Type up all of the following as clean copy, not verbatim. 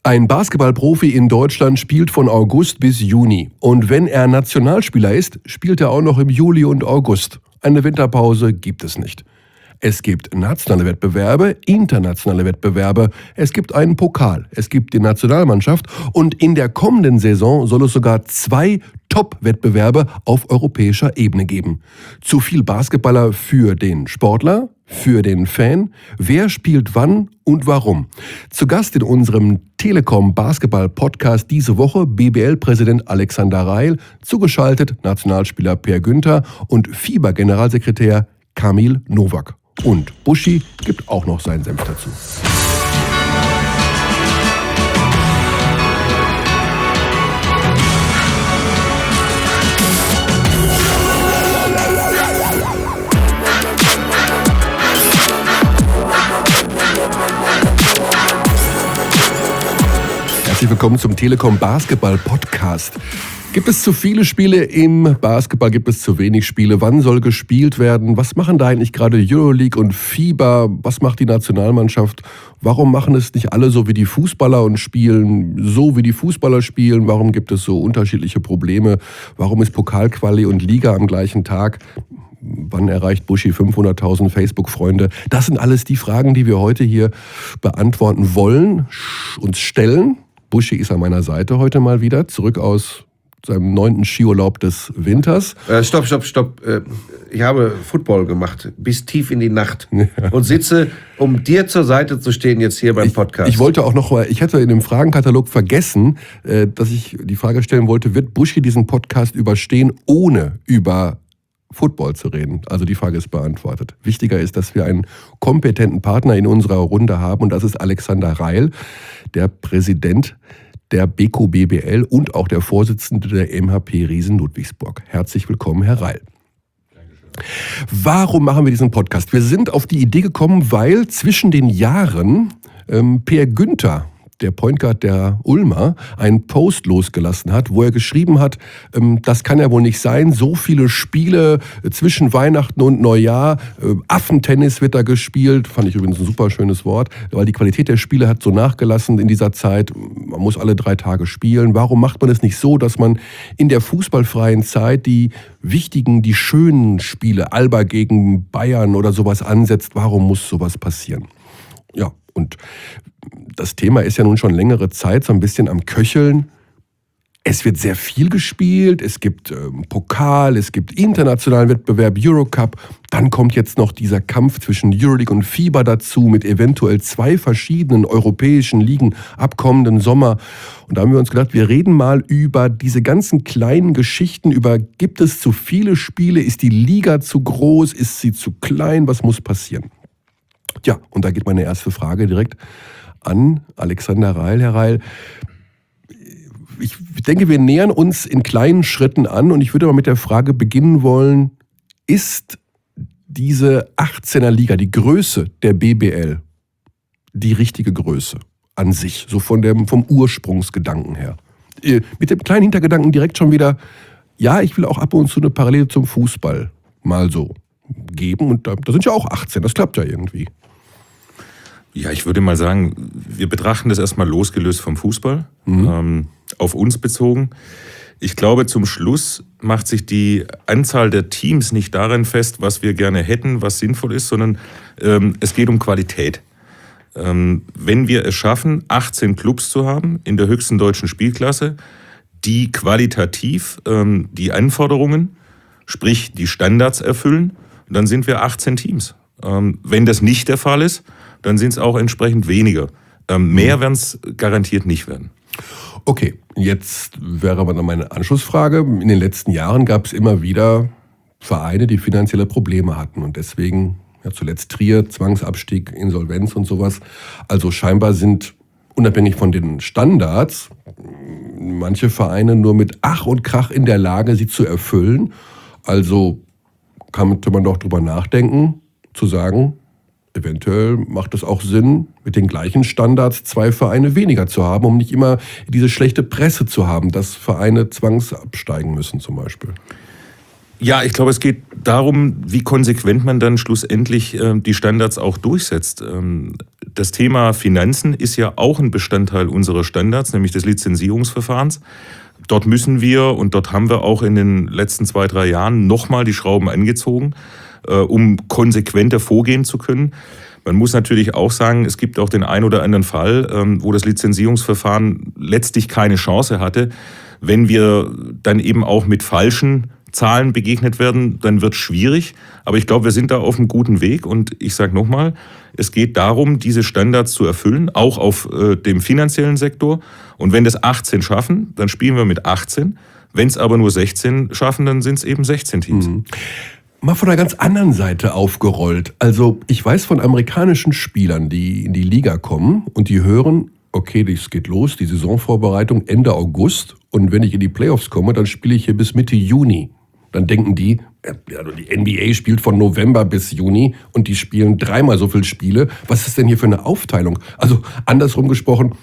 Ein Basketballprofi in Deutschland spielt von August bis Juni. Und wenn er Nationalspieler ist, spielt er auch noch im Juli und August. Eine Winterpause gibt es nicht. Es gibt nationale Wettbewerbe, internationale Wettbewerbe, es gibt einen Pokal, es gibt die Nationalmannschaft und in der kommenden Saison soll es sogar 2 Top-Wettbewerbe auf europäischer Ebene geben. Zu viel Basketballer für den Sportler, für den Fan, wer spielt wann und warum. Zu Gast in unserem Telekom Basketball Podcast diese Woche BBL-Präsident Alexander Reil, zugeschaltet Nationalspieler Per Günther und FIBA-Generalsekretär Kamil Novak. Und Buschi gibt auch noch seinen Senf dazu. Herzlich willkommen zum Telekom Basketball Podcast. Gibt es zu viele Spiele im Basketball? Gibt es zu wenig Spiele? Wann soll gespielt werden? Was machen da eigentlich gerade Euroleague und FIBA? Was macht die Nationalmannschaft? Warum machen es nicht alle so wie die Fußballer und spielen so wie die Fußballer spielen? Warum gibt es so unterschiedliche Probleme? Warum ist Pokalquali und Liga am gleichen Tag? Wann erreicht Buschi 500.000 Facebook-Freunde? Das sind alles die Fragen, die wir heute hier beantworten wollen, uns stellen. Buschi ist an meiner Seite heute mal wieder, zurück aus seinem 9. Skiurlaub des Winters. Stopp. Ich habe Football gemacht, bis tief in die Nacht. Und sitze, um dir zur Seite zu stehen, jetzt hier beim Podcast. Ich wollte auch noch mal, ich hatte in dem Fragenkatalog vergessen, dass ich die Frage stellen wollte, wird Buschi diesen Podcast überstehen, ohne über Football zu reden? Also die Frage ist beantwortet. Wichtiger ist, dass wir einen kompetenten Partner in unserer Runde haben und das ist Alexander Reil, der Präsident der Beko BBL und auch der Vorsitzende der MHP Riesen Ludwigsburg. Herzlich willkommen, Herr Reil. Dankeschön. Warum machen wir diesen Podcast? Wir sind auf die Idee gekommen, weil zwischen den Jahren Per Günther, der Point Guard der Ulmer, einen Post losgelassen hat, wo er geschrieben hat, das kann ja wohl nicht sein, so viele Spiele zwischen Weihnachten und Neujahr, Affentennis wird da gespielt, fand ich übrigens ein super schönes Wort, weil die Qualität der Spiele hat so nachgelassen in dieser Zeit, man muss alle 3 Tage spielen. Warum macht man es nicht so, dass man in der fußballfreien Zeit die wichtigen, die schönen Spiele, Alba gegen Bayern oder sowas ansetzt? Warum muss sowas passieren? Ja, und das Thema ist ja nun schon längere Zeit so ein bisschen am Köcheln. Es wird sehr viel gespielt, es gibt Pokal, es gibt internationalen Wettbewerb, Eurocup. Dann kommt jetzt noch dieser Kampf zwischen Euroleague und FIBA dazu mit eventuell 2 verschiedenen europäischen Ligen ab kommenden Sommer. Und da haben wir uns gedacht, wir reden mal über diese ganzen kleinen Geschichten, über gibt es zu viele Spiele, ist die Liga zu groß, ist sie zu klein, was muss passieren? Ja, und da geht meine erste Frage direkt an Alexander Reil. Herr Reil, ich denke, wir nähern uns in kleinen Schritten an und ich würde mal mit der Frage beginnen wollen, ist diese 18er Liga, die Größe der BBL, die richtige Größe an sich, so vom Ursprungsgedanken her? Mit dem kleinen Hintergedanken direkt schon wieder, ja, ich will auch ab und zu eine Parallele zum Fußball mal so geben und da sind ja auch 18, das klappt ja irgendwie. Ja, ich würde mal sagen, wir betrachten das erstmal losgelöst vom Fußball, auf uns bezogen. Ich glaube, zum Schluss macht sich die Anzahl der Teams nicht darin fest, was wir gerne hätten, was sinnvoll ist, sondern es geht um Qualität. Wenn wir es schaffen, 18 Clubs zu haben in der höchsten deutschen Spielklasse, die qualitativ die Anforderungen, sprich die Standards erfüllen, dann sind wir 18 Teams. Wenn das nicht der Fall ist, dann sind es auch entsprechend weniger. Mehr werden es garantiert nicht werden. Okay, jetzt wäre aber dann meine Anschlussfrage. In den letzten Jahren gab es immer wieder Vereine, die finanzielle Probleme hatten und deswegen, ja, zuletzt Trier, Zwangsabstieg, Insolvenz und sowas. Also scheinbar sind, unabhängig von den Standards, manche Vereine nur mit Ach und Krach in der Lage, sie zu erfüllen. Also könnte man doch drüber nachdenken, zu sagen, eventuell macht es auch Sinn, mit den gleichen Standards 2 Vereine weniger zu haben, um nicht immer diese schlechte Presse zu haben, dass Vereine zwangsabsteigen müssen zum Beispiel. Ja, ich glaube, es geht darum, wie konsequent man dann schlussendlich die Standards auch durchsetzt. Das Thema Finanzen ist ja auch ein Bestandteil unserer Standards, nämlich des Lizenzierungsverfahrens. Dort müssen wir und dort haben wir auch in den letzten 2-3 Jahren nochmal die Schrauben angezogen, um konsequenter vorgehen zu können. Man muss natürlich auch sagen, es gibt auch den einen oder anderen Fall, wo das Lizenzierungsverfahren letztlich keine Chance hatte. Wenn wir dann eben auch mit falschen Zahlen begegnet werden, dann wird es schwierig. Aber ich glaube, wir sind da auf einem guten Weg. Und ich sage nochmal, es geht darum, diese Standards zu erfüllen, auch auf dem finanziellen Sektor. Und wenn das 18 schaffen, dann spielen wir mit 18. Wenn es aber nur 16 schaffen, dann sind es eben 16 Teams. Mhm. Mal von einer ganz anderen Seite aufgerollt. Also ich weiß von amerikanischen Spielern, die in die Liga kommen und die hören, okay, das geht los, die Saisonvorbereitung Ende August. Und wenn ich in die Playoffs komme, dann spiele ich hier bis Mitte Juni. Dann denken die, die NBA spielt von November bis Juni und die spielen 3-mal so viele Spiele. Was ist denn hier für eine Aufteilung? Also andersrum gesprochen,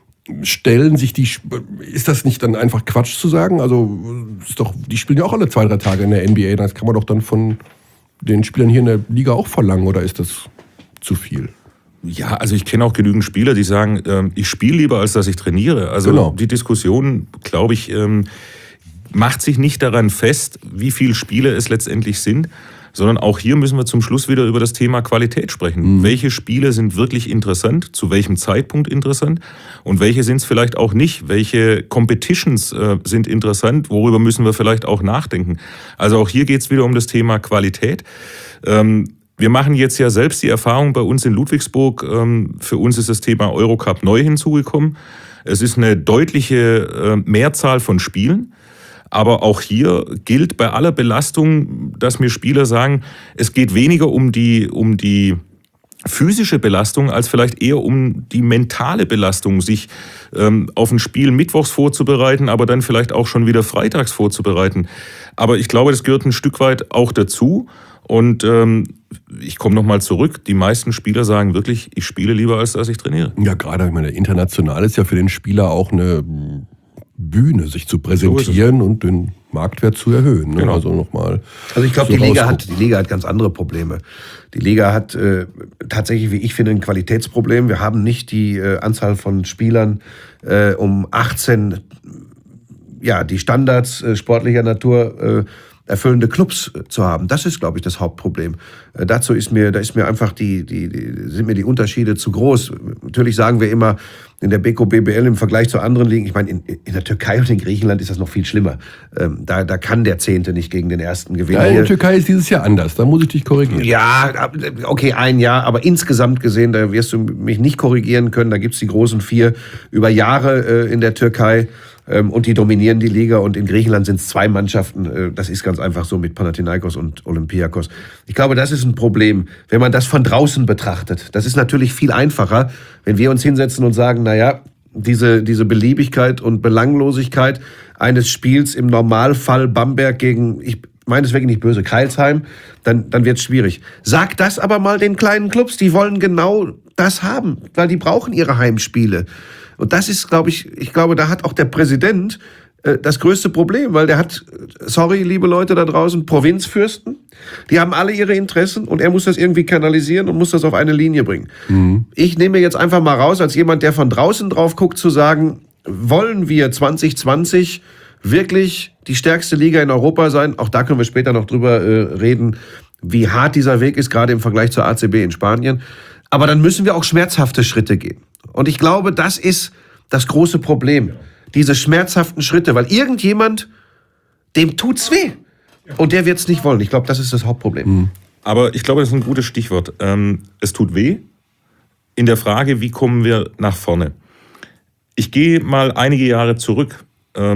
ist das nicht dann einfach Quatsch zu sagen? Also die spielen ja auch alle 2-3 Tage in der NBA. Das kann man doch dann von den Spielern hier in der Liga auch verlangen, oder ist das zu viel? Ja, also ich kenne auch genügend Spieler, die sagen, ich spiele lieber, als dass ich trainiere. Also genau. Die Diskussion, glaube ich, macht sich nicht daran fest, wie viele Spiele es letztendlich sind, sondern auch hier müssen wir zum Schluss wieder über das Thema Qualität sprechen. Mhm. Welche Spiele sind wirklich interessant, zu welchem Zeitpunkt interessant und welche sind es vielleicht auch nicht? Welche Competitions sind interessant, worüber müssen wir vielleicht auch nachdenken? Also auch hier geht es wieder um das Thema Qualität. Wir machen jetzt ja selbst die Erfahrung bei uns in Ludwigsburg, für uns ist das Thema Eurocup neu hinzugekommen. Es ist eine deutliche Mehrzahl von Spielen. Aber auch hier gilt bei aller Belastung, dass mir Spieler sagen, es geht weniger um die physische Belastung, als vielleicht eher um die mentale Belastung, sich auf ein Spiel mittwochs vorzubereiten, aber dann vielleicht auch schon wieder freitags vorzubereiten. Aber ich glaube, das gehört ein Stück weit auch dazu. Und ich komme nochmal zurück, die meisten Spieler sagen wirklich, ich spiele lieber, als dass ich trainiere. Ja, gerade, ich meine, international ist ja für den Spieler auch eine Bühne, sich zu präsentieren und den Marktwert zu erhöhen. Ne? Genau. Also nochmal. Also ich glaube, die Liga hat ganz andere Probleme. Die Liga hat tatsächlich, wie ich finde, ein Qualitätsproblem. Wir haben nicht die Anzahl von Spielern um 18, die Standards sportlicher Natur erfüllende Clubs zu haben. Das ist, glaube ich, das Hauptproblem. Dazu sind mir einfach sind mir die Unterschiede zu groß. Natürlich sagen wir immer, in der Beko BBL im Vergleich zu anderen Ligen, ich meine, in der Türkei und in Griechenland ist das noch viel schlimmer. Da kann der 10. nicht gegen den 1. gewinnen. Ja, in der Türkei ist dieses Jahr anders, da muss ich dich korrigieren. Ja, okay, ein Jahr, aber insgesamt gesehen, da wirst du mich nicht korrigieren können. Da gibt's die großen 4 über Jahre in der Türkei. Und die dominieren die Liga und in Griechenland sind es 2 Mannschaften. Das ist ganz einfach so mit Panathinaikos und Olympiakos. Ich glaube, das ist ein Problem, wenn man das von draußen betrachtet. Das ist natürlich viel einfacher, wenn wir uns hinsetzen und sagen, naja, diese Beliebigkeit und Belanglosigkeit eines Spiels im Normalfall Bamberg gegen, ich meine deswegen nicht böse, Crailsheim, dann wird es schwierig. Sag das aber mal den kleinen Clubs, die wollen genau das haben, weil die brauchen ihre Heimspiele. Und das ist, ich glaube, da hat auch der Präsident das größte Problem, weil der hat, sorry, liebe Leute da draußen, Provinzfürsten, die haben alle ihre Interessen und er muss das irgendwie kanalisieren und muss das auf eine Linie bringen. Mhm. Ich nehme jetzt einfach mal raus, als jemand, der von draußen drauf guckt, zu sagen, wollen wir 2020 wirklich die stärkste Liga in Europa sein? Auch da können wir später noch drüber reden, wie hart dieser Weg ist, gerade im Vergleich zur ACB in Spanien. Aber dann müssen wir auch schmerzhafte Schritte gehen. Und ich glaube, das ist das große Problem. Diese schmerzhaften Schritte, weil irgendjemand, dem tut's weh. Und der wird's nicht wollen. Ich glaube, das ist das Hauptproblem. Aber ich glaube, das ist ein gutes Stichwort. Es tut weh. In der Frage, wie kommen wir nach vorne? Ich gehe mal einige Jahre zurück.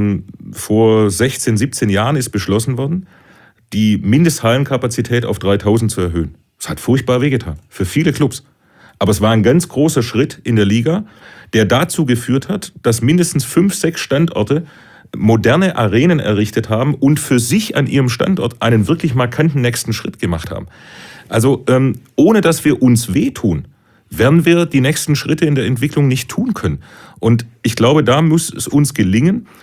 Vor 16, 17 Jahren ist beschlossen worden, die Mindesthallenkapazität auf 3000 zu erhöhen. Das hat furchtbar wehgetan. Für viele Clubs. Aber es war ein ganz großer Schritt in der Liga, der dazu geführt hat, dass mindestens 5, 6 Standorte moderne Arenen errichtet haben und für sich an ihrem Standort einen wirklich markanten nächsten Schritt gemacht haben. Also ohne dass wir uns wehtun, werden wir die nächsten Schritte in der Entwicklung nicht tun können. Und ich glaube, da muss es uns gelingen,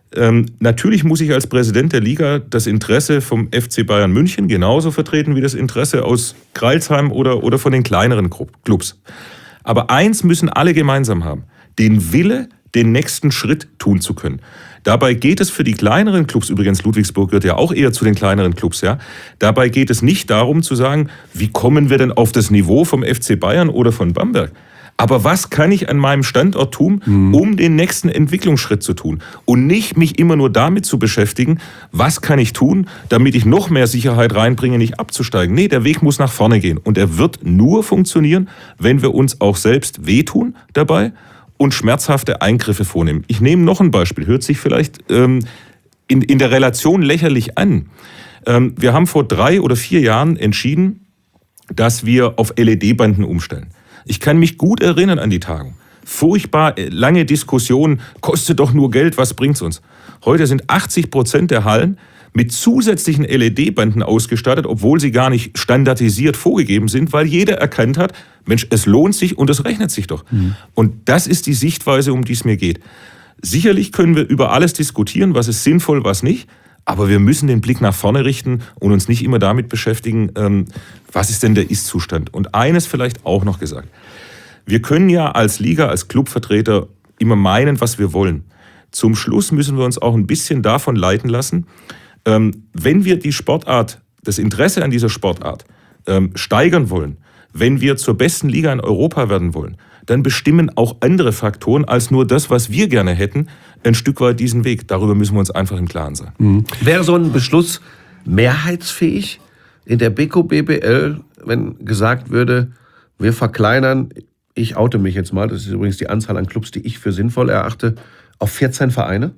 Natürlich muss ich als Präsident der Liga das Interesse vom FC Bayern München genauso vertreten wie das Interesse aus Crailsheim oder von den kleineren Clubs. Aber eins müssen alle gemeinsam haben: den Wille, den nächsten Schritt tun zu können. Dabei geht es für die kleineren Clubs, übrigens Ludwigsburg gehört ja auch eher zu den kleineren Clubs, ja. Dabei geht es nicht darum zu sagen, wie kommen wir denn auf das Niveau vom FC Bayern oder von Bamberg? Aber was kann ich an meinem Standort tun, um den nächsten Entwicklungsschritt zu tun? Und nicht mich immer nur damit zu beschäftigen, was kann ich tun, damit ich noch mehr Sicherheit reinbringe, nicht abzusteigen. Nee, der Weg muss nach vorne gehen. Und er wird nur funktionieren, wenn wir uns auch selbst wehtun dabei und schmerzhafte Eingriffe vornehmen. Ich nehme noch ein Beispiel, hört sich vielleicht in der Relation lächerlich an. Wir haben vor 3 oder 4 Jahren entschieden, dass wir auf LED-Banden umstellen. Ich kann mich gut erinnern an die Tagung. Furchtbar lange Diskussionen, kostet doch nur Geld, was bringt's uns? Heute sind 80% der Hallen mit zusätzlichen LED-Banden ausgestattet, obwohl sie gar nicht standardisiert vorgegeben sind, weil jeder erkannt hat, Mensch, es lohnt sich und es rechnet sich doch. Und das ist die Sichtweise, um die es mir geht. Sicherlich können wir über alles diskutieren, was ist sinnvoll, was nicht. Aber wir müssen den Blick nach vorne richten und uns nicht immer damit beschäftigen, was ist denn der Ist-Zustand. Und eines vielleicht auch noch gesagt. Wir können ja als Liga, als Clubvertreter immer meinen, was wir wollen. Zum Schluss müssen wir uns auch ein bisschen davon leiten lassen, wenn wir die Sportart, das Interesse an dieser Sportart steigern wollen, wenn wir zur besten Liga in Europa werden wollen, dann bestimmen auch andere Faktoren als nur das, was wir gerne hätten, ein Stück weit diesen Weg. Darüber müssen wir uns einfach im Klaren sein. Wäre so ein Beschluss mehrheitsfähig in der Beko BBL, wenn gesagt würde, wir verkleinern, ich oute mich jetzt mal, das ist übrigens die Anzahl an Clubs, die ich für sinnvoll erachte, auf 14 Vereine?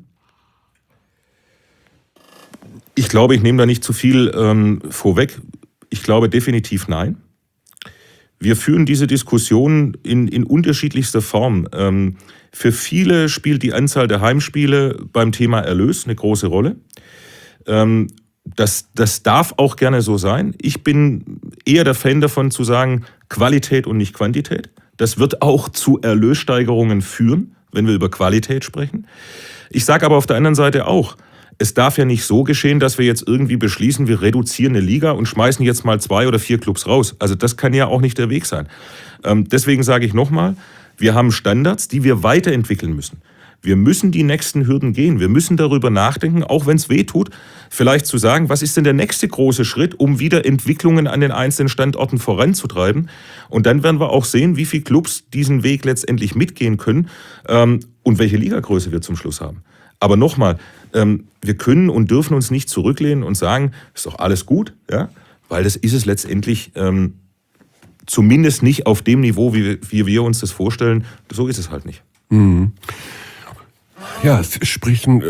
Ich glaube, ich nehme da nicht zu viel vorweg. Ich glaube definitiv nein. Wir führen diese Diskussion in unterschiedlichster Form. Für viele spielt die Anzahl der Heimspiele beim Thema Erlös eine große Rolle. Das darf auch gerne so sein. Ich bin eher der Fan davon zu sagen, Qualität und nicht Quantität. Das wird auch zu Erlössteigerungen führen, wenn wir über Qualität sprechen. Ich sage aber auf der anderen Seite auch, es darf ja nicht so geschehen, dass wir jetzt irgendwie beschließen, wir reduzieren eine Liga und schmeißen jetzt mal 2 oder 4 Clubs raus. Also das kann ja auch nicht der Weg sein. Deswegen sage ich nochmal, wir haben Standards, die wir weiterentwickeln müssen. Wir müssen die nächsten Hürden gehen. Wir müssen darüber nachdenken, auch wenn es weh tut, vielleicht zu sagen, was ist denn der nächste große Schritt, um wieder Entwicklungen an den einzelnen Standorten voranzutreiben. Und dann werden wir auch sehen, wie viele Clubs diesen Weg letztendlich mitgehen können und welche Ligagröße wir zum Schluss haben. Aber nochmal, wir können und dürfen uns nicht zurücklehnen und sagen, ist doch alles gut, ja? Weil das ist es letztendlich zumindest nicht auf dem Niveau, wie wir uns das vorstellen. So ist es halt nicht. Mhm. Ja, es sprechen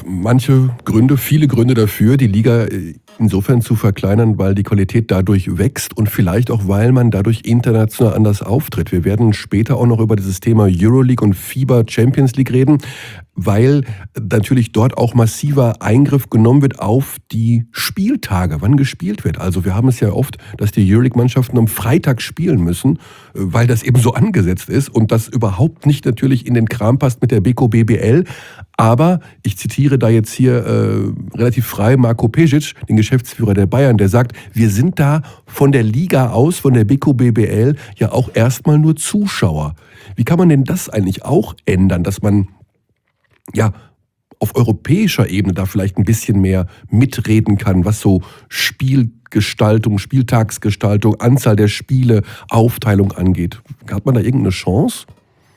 viele Gründe dafür, die Liga insofern zu verkleinern, weil die Qualität dadurch wächst und vielleicht auch, weil man dadurch international anders auftritt. Wir werden später auch noch über dieses Thema Euroleague und FIBA Champions League reden, weil natürlich dort auch massiver Eingriff genommen wird auf die Spieltage, wann gespielt wird. Also wir haben es ja oft, dass die Euroleague-Mannschaften am Freitag spielen müssen, weil das eben so angesetzt ist und das überhaupt nicht natürlich in den Kram passt mit der Beko BBL. Aber ich zitiere da jetzt hier relativ frei Marko Pešić, den Geschäftsführer der Bayern, der sagt, wir sind da von der Liga aus, von der Beko BBL, ja auch erstmal nur Zuschauer. Wie kann man denn das eigentlich auch ändern, dass man ja auf europäischer Ebene da vielleicht ein bisschen mehr mitreden kann, was so Spielgestaltung, Spieltagsgestaltung, Anzahl der Spiele, Aufteilung angeht? Hat man da irgendeine Chance?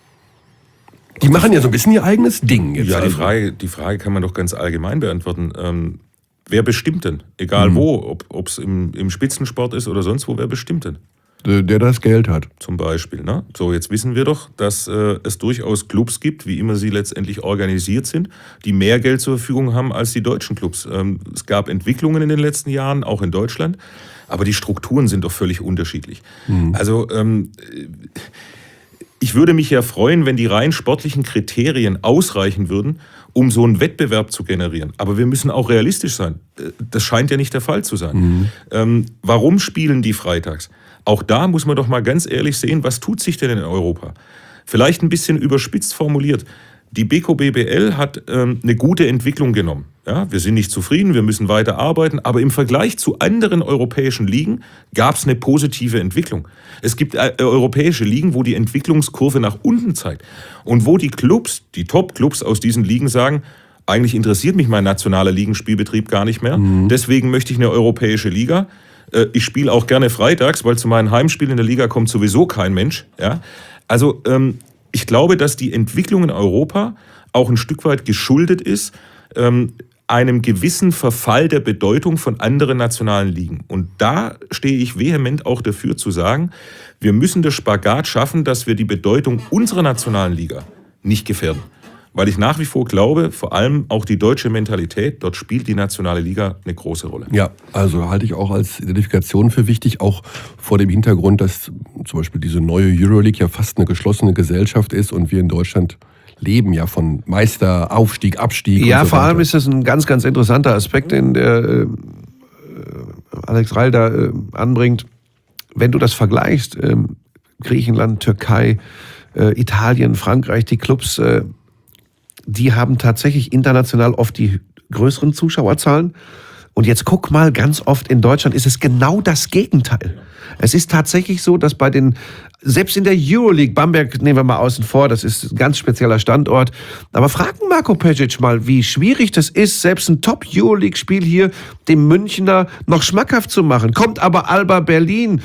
Die machen ja so ein bisschen ihr eigenes Ding jetzt. Ja, die Frage kann man doch ganz allgemein beantworten. Wer bestimmt denn? Egal wo, ob es im Spitzensport ist oder sonst wo, wer bestimmt denn? Der das Geld hat. Zum Beispiel. Ne? So, jetzt wissen wir doch, dass es durchaus Clubs gibt, wie immer sie letztendlich organisiert sind, die mehr Geld zur Verfügung haben als die deutschen Clubs. Es gab Entwicklungen in den letzten Jahren, auch in Deutschland, aber die Strukturen sind doch völlig unterschiedlich. Also ich würde mich ja freuen, wenn die rein sportlichen Kriterien ausreichen würden, um so einen Wettbewerb zu generieren. Aber wir müssen auch realistisch sein. Das scheint ja nicht der Fall zu sein. Warum spielen die freitags? Auch da muss man doch mal ganz ehrlich sehen, was tut sich denn in Europa? Vielleicht ein bisschen überspitzt formuliert. Die Beko BBL hat eine gute Entwicklung genommen. Ja, wir sind nicht zufrieden, wir müssen weiter arbeiten, aber im Vergleich zu anderen europäischen Ligen gab es eine positive Entwicklung. Es gibt europäische Ligen, wo die Entwicklungskurve nach unten zeigt und wo die Clubs, die Top-Clubs aus diesen Ligen sagen, eigentlich interessiert mich mein nationaler Ligenspielbetrieb gar nicht mehr, deswegen möchte ich eine europäische Liga. Ich spiele auch gerne freitags, weil zu meinen Heimspielen in der Liga kommt sowieso kein Mensch. Ja? Also ich glaube, dass die Entwicklung in Europa auch ein Stück weit geschuldet ist, einem gewissen Verfall der Bedeutung von anderen nationalen Ligen. Und da stehe ich vehement auch dafür zu sagen, wir müssen das Spagat schaffen, dass wir die Bedeutung unserer nationalen Liga nicht gefährden. Weil ich nach wie vor glaube, vor allem auch die deutsche Mentalität, dort spielt die nationale Liga eine große Rolle. Ja, also halte ich auch als Identifikation für wichtig, auch vor dem Hintergrund, dass zum Beispiel diese neue Euroleague ja fast eine geschlossene Gesellschaft ist und wir in Deutschland leben ja von Meister, Aufstieg, Abstieg. Ja, und so vor allem weiter. ist das ein ganz, ganz interessanter Aspekt, den der Alex Reil da anbringt. Wenn du das vergleichst, Griechenland, Türkei, Italien, Frankreich, die Clubs, die haben tatsächlich international oft die größeren Zuschauerzahlen. Und jetzt guck mal, ganz oft in Deutschland ist es genau das Gegenteil. Es ist tatsächlich so, dass selbst in der Euroleague, Bamberg nehmen wir mal außen vor, das ist ein ganz spezieller Standort, aber fragen Marko Pešić mal, wie schwierig das ist, selbst ein Top-Euroleague-Spiel hier dem Münchner noch schmackhaft zu machen. Kommt aber Alba Berlin,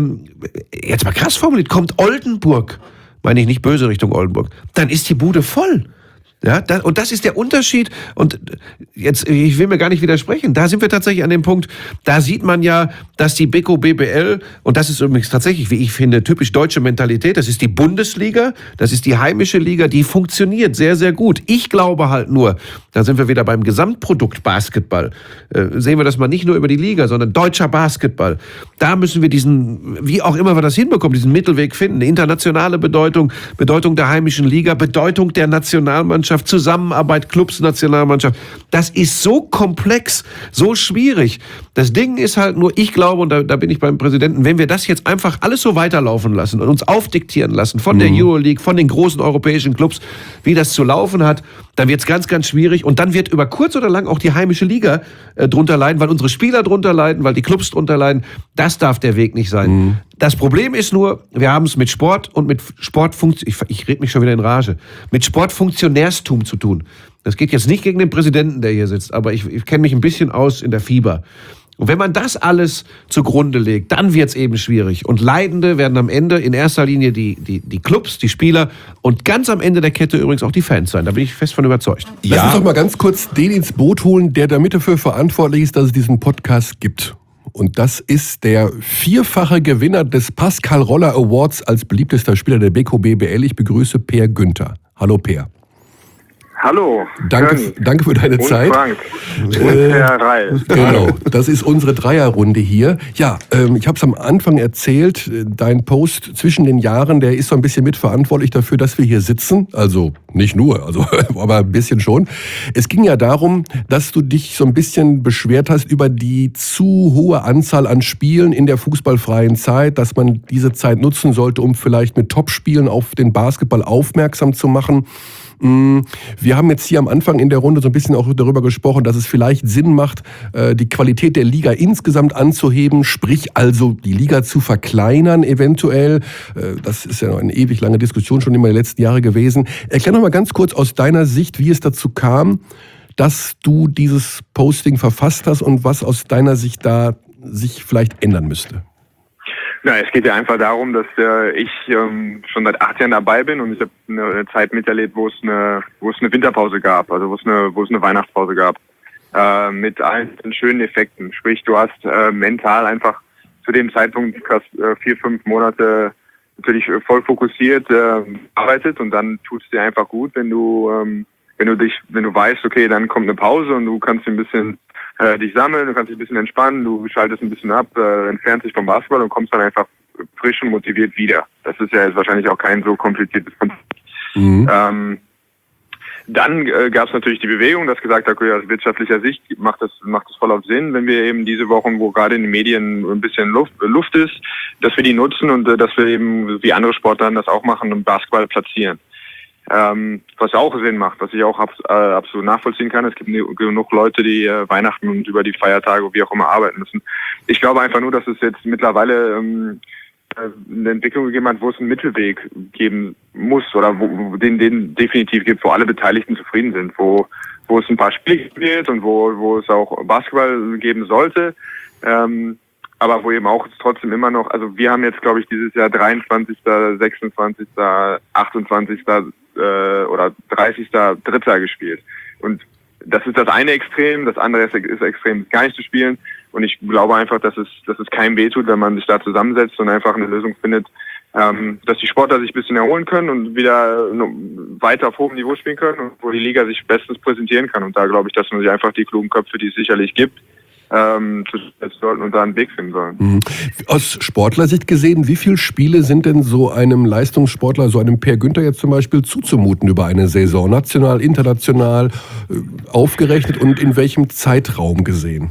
jetzt mal krass formuliert, kommt Oldenburg, meine ich nicht böse Richtung Oldenburg, dann ist die Bude voll. Ja, und das ist der Unterschied. Und jetzt, ich will mir gar nicht widersprechen, da sind wir tatsächlich an dem Punkt, da sieht man ja, dass die Beko BBL, und das ist übrigens tatsächlich, wie ich finde, typisch deutsche Mentalität, das ist die Bundesliga, das ist die heimische Liga, die funktioniert sehr, sehr gut. Ich glaube halt nur, da sind wir wieder beim Gesamtprodukt Basketball, sehen wir das mal nicht nur über die Liga, sondern deutscher Basketball. Da müssen wir diesen, wie auch immer wir das hinbekommen, diesen Mittelweg finden. Eine internationale Bedeutung, Bedeutung der heimischen Liga, Bedeutung der Nationalmannschaft, Zusammenarbeit, Clubs, Nationalmannschaft. Das ist so komplex, so schwierig. Das Ding ist halt nur, ich glaube, und da bin ich beim Präsidenten, wenn wir das jetzt einfach alles so weiterlaufen lassen und uns aufdiktieren lassen von der Euroleague, von den großen europäischen Clubs, wie das zu laufen hat, dann wird es ganz, ganz schwierig. Und dann wird über kurz oder lang auch die heimische Liga drunter leiden, weil unsere Spieler drunter leiden, weil die Clubs drunter leiden. Das darf der Weg nicht sein. Das Problem ist nur, wir haben es mit Sport und mit ich rede mich schon wieder in Rage, mit Sportfunktionärstum zu tun. Das geht jetzt nicht gegen den Präsidenten, der hier sitzt, aber ich kenne mich ein bisschen aus in der Fieber. Und wenn man das alles zugrunde legt, dann wird es eben schwierig. Und Leidende werden am Ende in erster Linie die Clubs, die Spieler und ganz am Ende der Kette übrigens auch die Fans sein. Da bin ich fest von überzeugt. Lass uns doch mal ganz kurz den ins Boot holen, der damit dafür verantwortlich ist, dass es diesen Podcast gibt. Und das ist der 4-fache Gewinner des Pascal Roller Awards als beliebtester Spieler der Beko BBL. Ich begrüße Per Günther. Hallo Per. Hallo. Danke für deine Zeit. Frank. Und Herr Reil. Genau, das ist unsere Dreierrunde hier. Ja, ich habe es am Anfang erzählt, dein Post zwischen den Jahren, der ist so ein bisschen mitverantwortlich dafür, dass wir hier sitzen. Also nicht nur, aber ein bisschen schon. Es ging ja darum, dass du dich so ein bisschen beschwert hast über die zu hohe Anzahl an Spielen in der fußballfreien Zeit, dass man diese Zeit nutzen sollte, um vielleicht mit Topspielen auf den Basketball aufmerksam zu machen. Wir haben jetzt hier am Anfang in der Runde so ein bisschen auch darüber gesprochen, dass es vielleicht Sinn macht, die Qualität der Liga insgesamt anzuheben, sprich also die Liga zu verkleinern eventuell. Das ist ja noch eine ewig lange Diskussion schon immer in den letzten Jahren gewesen. Erklär noch mal ganz kurz aus deiner Sicht, wie es dazu kam, dass du dieses Posting verfasst hast und was aus deiner Sicht da sich vielleicht ändern müsste. Na, es geht ja einfach darum, dass ich schon seit 8 Jahren dabei bin und ich habe eine Zeit miterlebt, wo es eine Winterpause gab, also wo es eine Weihnachtspause gab, mit allen schönen Effekten. Sprich, du hast mental einfach zu dem Zeitpunkt fast 4-5 Monate natürlich voll fokussiert arbeitet und dann tut es dir einfach gut, wenn du weißt, okay, dann kommt eine Pause und du kannst ein bisschen dich sammeln, du kannst dich ein bisschen entspannen, du schaltest ein bisschen ab, entfernst dich vom Basketball und kommst dann einfach frisch und motiviert wieder. Das ist ja jetzt wahrscheinlich auch kein so kompliziertes Konzept. Dann gab es natürlich die Bewegung, dass gesagt hat, okay, aus wirtschaftlicher Sicht macht das voll auf Sinn, wenn wir eben diese Wochen, wo gerade in den Medien ein bisschen Luft ist, dass wir die nutzen und dass wir eben, wie andere Sportarten das auch machen, und Basketball platzieren. Was ja auch Sinn macht, was ich auch absolut nachvollziehen kann. Es gibt genug Leute, die Weihnachten und über die Feiertage wie auch immer arbeiten müssen. Ich glaube einfach nur, dass es jetzt mittlerweile eine Entwicklung gegeben hat, wo es einen Mittelweg geben muss oder wo den definitiv gibt, wo alle Beteiligten zufrieden sind, wo es ein paar Spiele gibt und wo es auch Basketball geben sollte, aber wo eben auch trotzdem immer noch, also wir haben jetzt, glaube ich, dieses Jahr 23., 26., 28. Oder 30. Dritter gespielt. Und das ist das eine Extrem, das andere ist extrem, gar nicht zu spielen. Und ich glaube einfach, dass es keinem wehtut, wenn man sich da zusammensetzt und einfach eine Lösung findet, dass die Sportler sich ein bisschen erholen können und wieder weiter auf hohem Niveau spielen können und wo die Liga sich bestens präsentieren kann. Und da glaube ich, dass man sich einfach die klugen Köpfe, die es sicherlich gibt, sollten und da einen Weg finden sollen. Aus Sportlersicht gesehen, wie viele Spiele sind denn so einem Leistungssportler, so einem Per Günther jetzt zum Beispiel, zuzumuten über eine Saison? National, international, aufgerechnet und in welchem Zeitraum gesehen?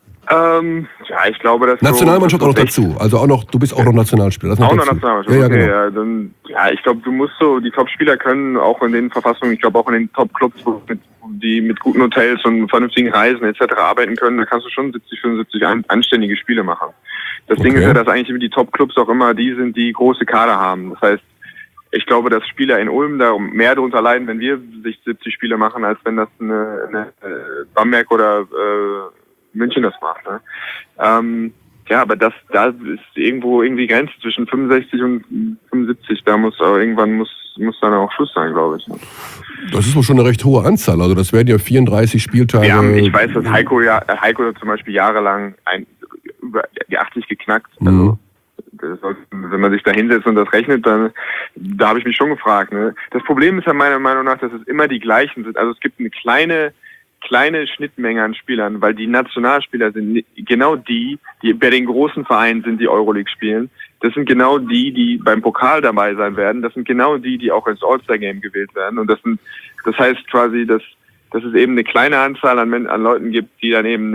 Ich glaube, dass Nationalmannschaft auch noch dazu. Also auch noch, du bist auch noch Nationalspieler. Das auch noch Nationalmannschaft. Ja, genau. Ich glaube, du musst die Top-Spieler können auch in den Verfassungen, ich glaube auch in den Top-Clubs, die mit guten Hotels und vernünftigen Reisen etc. arbeiten können, da kannst du schon 70, 75 anständige Spiele machen. Das Ding ist ja, dass eigentlich die Top-Clubs auch immer die sind, die große Kader haben. Das heißt, ich glaube, dass Spieler in Ulm da mehr darunter leiden, wenn wir sich 70 Spiele machen, als wenn das eine Bamberg oder München das macht. Ne? Aber da ist irgendwie Grenze zwischen 65 und 75. Da muss dann auch Schluss sein, glaube ich. Ne? Das ist wohl schon eine recht hohe Anzahl. Also das werden ja 34 Spieltage. Ich weiß, dass Heiko zum Beispiel jahrelang über die 80 geknackt. Mhm. Also wenn man sich da hinsetzt und das rechnet, dann da habe ich mich schon gefragt. Ne? Das Problem ist ja meiner Meinung nach, dass es immer die gleichen sind. Also es gibt eine kleine Schnittmenge an Spielern, weil die Nationalspieler sind genau die bei den großen Vereinen sind, die Euroleague spielen. Das sind genau die beim Pokal dabei sein werden. Das sind genau die auch ins All-Star-Game gewählt werden. Und das heißt quasi, dass es eben eine kleine Anzahl an Leuten gibt, die dann eben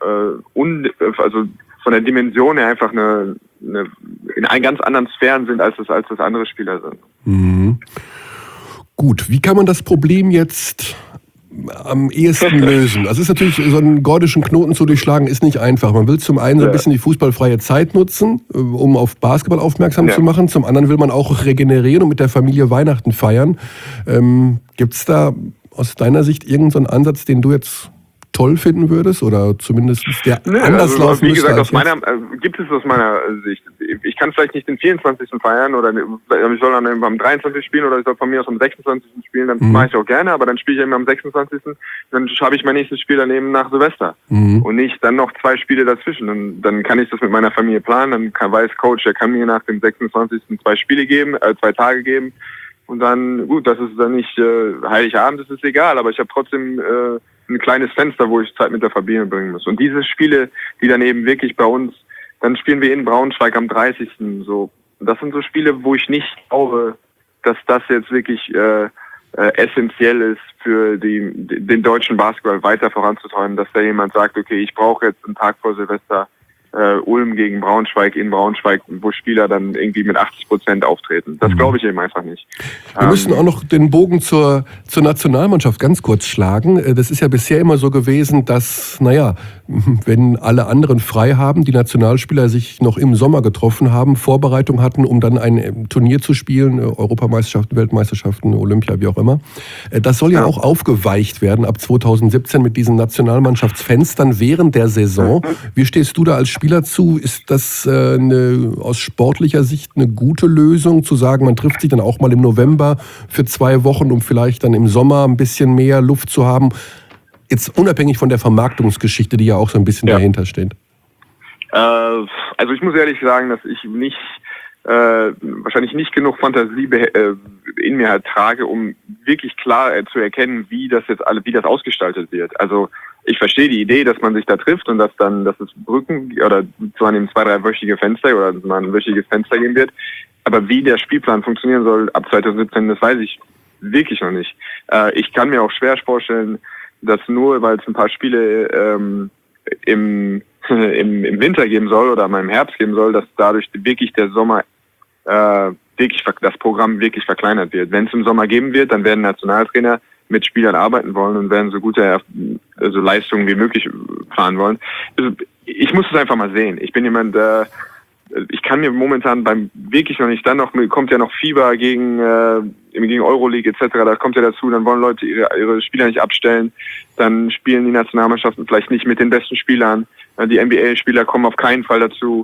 also von der Dimension her einfach in ganz anderen Sphären sind, als das andere Spieler sind. Mhm. Gut, wie kann man das Problem jetzt am ehesten lösen? Also es ist natürlich, so einen gordischen Knoten zu durchschlagen, ist nicht einfach. Man will zum einen so ein bisschen die fußballfreie Zeit nutzen, um auf Basketball aufmerksam zu machen. Zum anderen will man auch regenerieren und mit der Familie Weihnachten feiern. Gibt es da aus deiner Sicht irgendeinen Ansatz, den du jetzt toll finden würdest oder zumindest der anders laufen wie gesagt, müsste? Gibt es aus meiner Sicht. Ich kann vielleicht nicht den 24. feiern oder ich soll dann am 23. spielen oder ich soll von mir aus am 26. spielen, dann mache ich auch gerne, aber dann spiele ich eben am 26. Dann habe ich mein nächstes Spiel daneben nach Silvester und nicht dann noch 2 Spiele dazwischen. Und dann kann ich das mit meiner Familie planen, dann weiß Coach, der kann mir nach dem 26. 2 Spiele geben, 2 Tage geben und dann, gut, das ist dann nicht Heiligabend, das ist egal, aber ich habe trotzdem ein kleines Fenster, wo ich Zeit mit der Familie bringen muss. Und diese Spiele, die dann eben wirklich bei uns, dann spielen wir in Braunschweig am 30. so. Das sind so Spiele, wo ich nicht glaube, dass das jetzt wirklich essentiell ist für den deutschen Basketball weiter voranzutreiben, dass da jemand sagt, okay, ich brauche jetzt einen Tag vor Silvester Ulm gegen Braunschweig in Braunschweig, wo Spieler dann irgendwie mit 80% auftreten. Das glaube ich eben einfach nicht. Wir müssen auch noch den Bogen zur Nationalmannschaft ganz kurz schlagen. Das ist ja bisher immer so gewesen, dass, wenn alle anderen frei haben, die Nationalspieler sich noch im Sommer getroffen haben, Vorbereitung hatten, um dann ein Turnier zu spielen, Europameisterschaften, Weltmeisterschaften, Olympia, wie auch immer. Das soll ja auch aufgeweicht werden ab 2017 mit diesen Nationalmannschaftsfenstern während der Saison. Wie stehst du da als Spieler zu? Ist das aus sportlicher Sicht eine gute Lösung, zu sagen, man trifft sich dann auch mal im November für 2 Wochen, um vielleicht dann im Sommer ein bisschen mehr Luft zu haben? Jetzt unabhängig von der Vermarktungsgeschichte, die ja auch so ein bisschen dahinter steht. Also ich muss ehrlich sagen, dass ich wahrscheinlich nicht genug Fantasie in mir trage, um wirklich klar zu erkennen, wie das ausgestaltet wird. Also ich verstehe die Idee, dass man sich da trifft und dass es Brücken oder zu einem 2-3-wöchige Fenster oder mal ein wöchiges Fenster geben wird. Aber wie der Spielplan funktionieren soll ab 2017, das weiß ich wirklich noch nicht. Ich kann mir auch schwer vorstellen, dass nur, weil es ein paar Spiele im Winter geben soll oder mal im Herbst geben soll, dass dadurch wirklich der Sommer das Programm wirklich verkleinert wird. Wenn es im Sommer geben wird, dann werden Nationaltrainer mit Spielern arbeiten wollen und werden so gute Leistungen wie möglich fahren wollen. Also, ich muss es einfach mal sehen. Ich bin jemand, ich kann mir momentan wirklich noch nicht, dann noch kommt ja noch Fieber gegen Euroleague etc., da kommt ja dazu, dann wollen Leute ihre Spieler nicht abstellen, dann spielen die Nationalmannschaften vielleicht nicht mit den besten Spielern, die NBA-Spieler kommen auf keinen Fall dazu.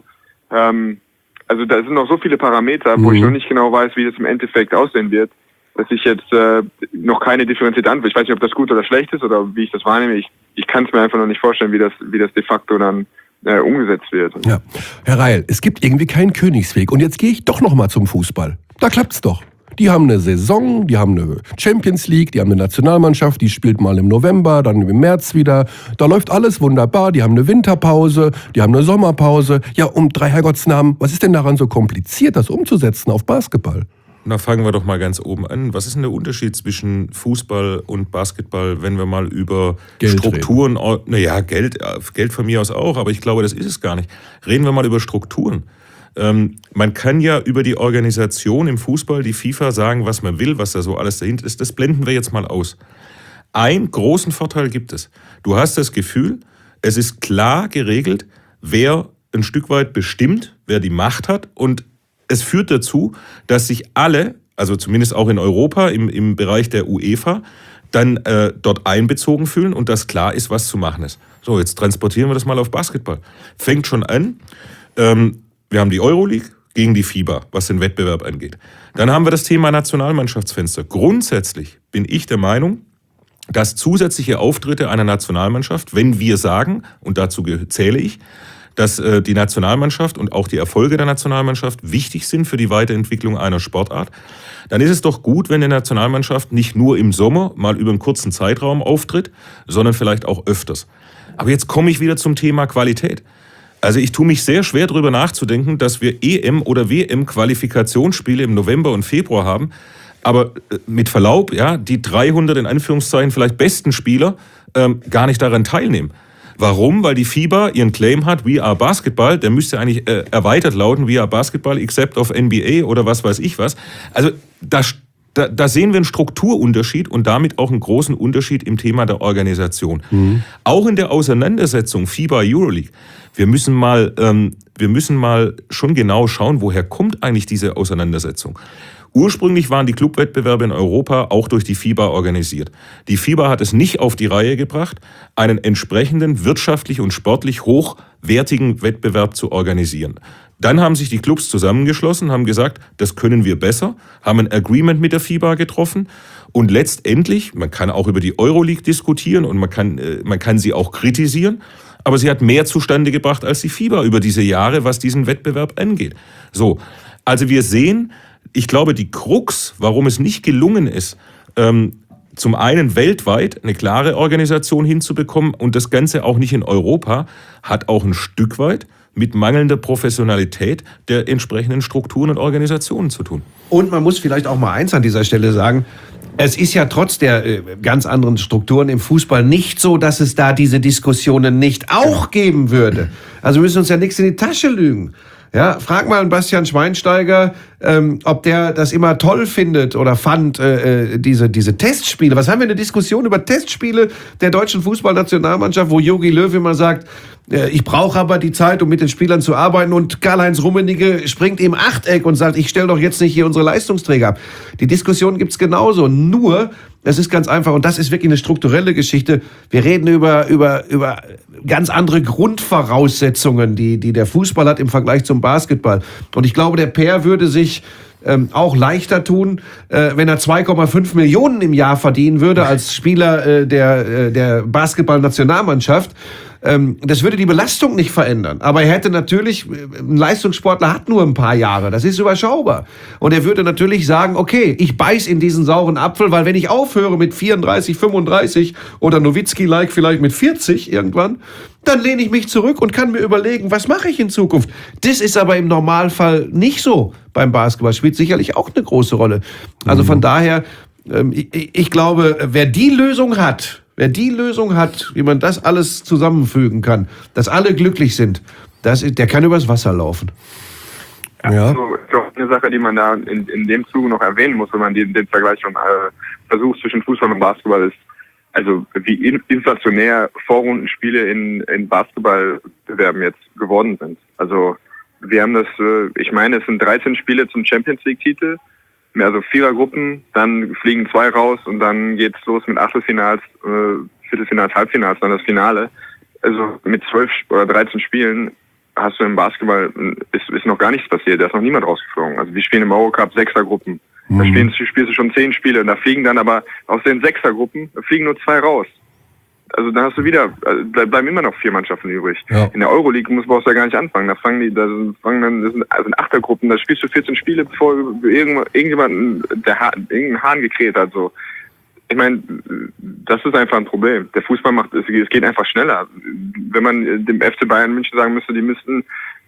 Also da sind noch so viele Parameter, wo ich noch nicht genau weiß, wie das im Endeffekt aussehen wird, dass ich jetzt noch keine differenzierte Antwort. Ich weiß nicht, ob das gut oder schlecht ist oder wie ich das wahrnehme. Ich kann es mir einfach noch nicht vorstellen, wie das de facto dann umgesetzt wird. Ja, Herr Reil, es gibt irgendwie keinen Königsweg. Und jetzt gehe ich doch noch mal zum Fußball. Da klappt's doch. Die haben eine Saison, die haben eine Champions League, die haben eine Nationalmannschaft, die spielt mal im November, dann im März wieder. Da läuft alles wunderbar. Die haben eine Winterpause, die haben eine Sommerpause. Ja, um 3 Herrgottsnamen, was ist denn daran so kompliziert, das umzusetzen auf Basketball? Na, fangen wir doch mal ganz oben an. Was ist denn der Unterschied zwischen Fußball und Basketball, wenn wir mal über Geld Strukturen... Naja, Geld von mir aus auch, aber ich glaube, das ist es gar nicht. Reden wir mal über Strukturen. Man kann ja über die Organisation im Fußball, die FIFA, sagen, was man will, was da so alles dahinter ist. Das blenden wir jetzt mal aus. Einen großen Vorteil gibt es. Du hast das Gefühl, es ist klar geregelt, wer ein Stück weit bestimmt, wer die Macht hat, und es führt dazu, dass sich alle, also zumindest auch in Europa, im Bereich der UEFA, dann dort einbezogen fühlen und dass klar ist, was zu machen ist. So, jetzt transportieren wir das mal auf Basketball. Fängt schon an, wir haben die Euroleague gegen die FIBA, was den Wettbewerb angeht. Dann haben wir das Thema Nationalmannschaftsfenster. Grundsätzlich bin ich der Meinung, dass zusätzliche Auftritte einer Nationalmannschaft, wenn wir sagen, und dazu zähle ich, dass die Nationalmannschaft und auch die Erfolge der Nationalmannschaft wichtig sind für die Weiterentwicklung einer Sportart, dann ist es doch gut, wenn die Nationalmannschaft nicht nur im Sommer mal über einen kurzen Zeitraum auftritt, sondern vielleicht auch öfters. Aber jetzt komme ich wieder zum Thema Qualität. Also ich tue mich sehr schwer, darüber nachzudenken, dass wir EM- oder WM-Qualifikationsspiele im November und Februar haben, aber mit Verlaub, ja, die 300 in Anführungszeichen vielleicht besten Spieler gar nicht daran teilnehmen. Warum? Weil die FIBA ihren Claim hat, we are Basketball, der müsste eigentlich erweitert lauten, we are Basketball except of NBA oder was weiß ich was. Also da sehen wir einen Strukturunterschied und damit auch einen großen Unterschied im Thema der Organisation. Auch in der Auseinandersetzung FIBA-Euroleague. Wir müssen mal schon genau schauen, woher kommt eigentlich diese Auseinandersetzung. Ursprünglich waren die Clubwettbewerbe in Europa auch durch die FIBA organisiert. Die FIBA hat es nicht auf die Reihe gebracht, einen entsprechenden wirtschaftlich und sportlich hochwertigen Wettbewerb zu organisieren. Dann haben sich die Clubs zusammengeschlossen, haben gesagt, das können wir besser, haben ein Agreement mit der FIBA getroffen und letztendlich, man kann auch über die Euroleague diskutieren und man kann sie auch kritisieren, aber sie hat mehr zustande gebracht als die FIBA über diese Jahre, was diesen Wettbewerb angeht. So, also wir sehen, ich glaube, die Krux, warum es nicht gelungen ist, zum einen weltweit eine klare Organisation hinzubekommen und das Ganze auch nicht in Europa, hat auch ein Stück weit mit mangelnder Professionalität der entsprechenden Strukturen und Organisationen zu tun. Und man muss vielleicht auch mal eins an dieser Stelle sagen, es ist ja trotz der ganz anderen Strukturen im Fußball nicht so, dass es da diese Diskussionen nicht auch geben würde. Also wir müssen uns ja nichts in die Tasche lügen. Ja, frag mal einen Bastian Schweinsteiger, ob der das immer toll findet oder fand, diese Testspiele. Was haben wir eine Diskussion über Testspiele der deutschen Fußballnationalmannschaft, wo Jogi Löw immer sagt, ich brauche aber die Zeit, um mit den Spielern zu arbeiten, und Karl-Heinz Rummenigge springt im Achteck und sagt, ich stelle doch jetzt nicht hier unsere Leistungsträger ab. Die Diskussion gibt's genauso, nur es ist ganz einfach, und das ist wirklich eine strukturelle Geschichte, wir reden über ganz andere Grundvoraussetzungen, die der Fußball hat im Vergleich zum Basketball. Und ich glaube, der Per würde sich auch leichter tun, wenn er 2,5 Millionen im Jahr verdienen würde als Spieler der Basketball-Nationalmannschaft. Das würde die Belastung nicht verändern. Aber er hätte natürlich, ein Leistungssportler hat nur ein paar Jahre, das ist überschaubar. Und er würde natürlich sagen, okay, ich beiß in diesen sauren Apfel, weil wenn ich aufhöre mit 34, 35 oder Nowitzki-like vielleicht mit 40 irgendwann, dann lehne ich mich zurück und kann mir überlegen, was mache ich in Zukunft. Das ist aber im Normalfall nicht so beim Basketball, spielt sicherlich auch eine große Rolle. Also von daher, ich glaube, wer die Lösung hat, wie man das alles zusammenfügen kann, dass alle glücklich sind, der kann übers Wasser laufen. Ja. Also, ist doch eine Sache, die man da in dem Zuge noch erwähnen muss, wenn man den Vergleich schon versucht zwischen Fußball und Basketball ist. Also wie inflationär Vorrundenspiele in Basketballbewerben jetzt geworden sind. Also wir haben das, ich meine, es sind 13 Spiele zum Champions League-Titel, also Vierergruppen, dann fliegen 2 raus und dann geht's los mit Achtelfinals, Viertelfinals, Halbfinals, dann das Finale. Also mit 12 oder 13 Spielen hast du im Basketball, ist noch gar nichts passiert, da ist noch niemand rausgeflogen. Also wir spielen im Eurocup Sechsergruppen. Da spielst du schon 10 Spiele. Da fliegen dann aber aus den Sechsergruppen fliegen nur 2 raus. Also dann hast du wieder, bleiben immer noch 4 Mannschaften übrig. Ja. In der Euroleague brauchst du ja gar nicht anfangen. Das sind Achtergruppen, da spielst du 14 Spiele, bevor irgendjemand irgendeinen Hahn gekräht hat. So. Ich meine, das ist einfach ein Problem. Der Fußball es geht einfach schneller. Wenn man dem FC Bayern München sagen müsste, die müssten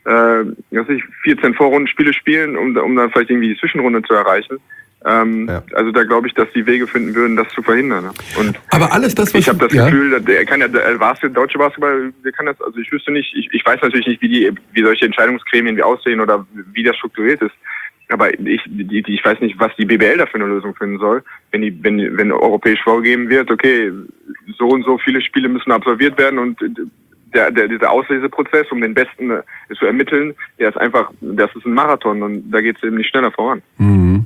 14 Vorrundenspiele spielen, um dann vielleicht irgendwie die Zwischenrunde zu erreichen. Also da glaube ich, dass die Wege finden würden, das zu verhindern. Ne? Und aber alles das, was ich habe das Gefühl, der deutsche Basketball, der kann das, also ich wüsste nicht, ich weiß natürlich nicht, wie solche Entscheidungsgremien wie aussehen oder wie das strukturiert ist. Aber ich weiß nicht, was die BBL da für eine Lösung finden soll, wenn europäisch vorgegeben wird, okay, so und so viele Spiele müssen absolviert werden und dieser Ausleseprozess, um den Besten zu ermitteln, das ist ein Marathon und da geht es eben nicht schneller voran. Mhm.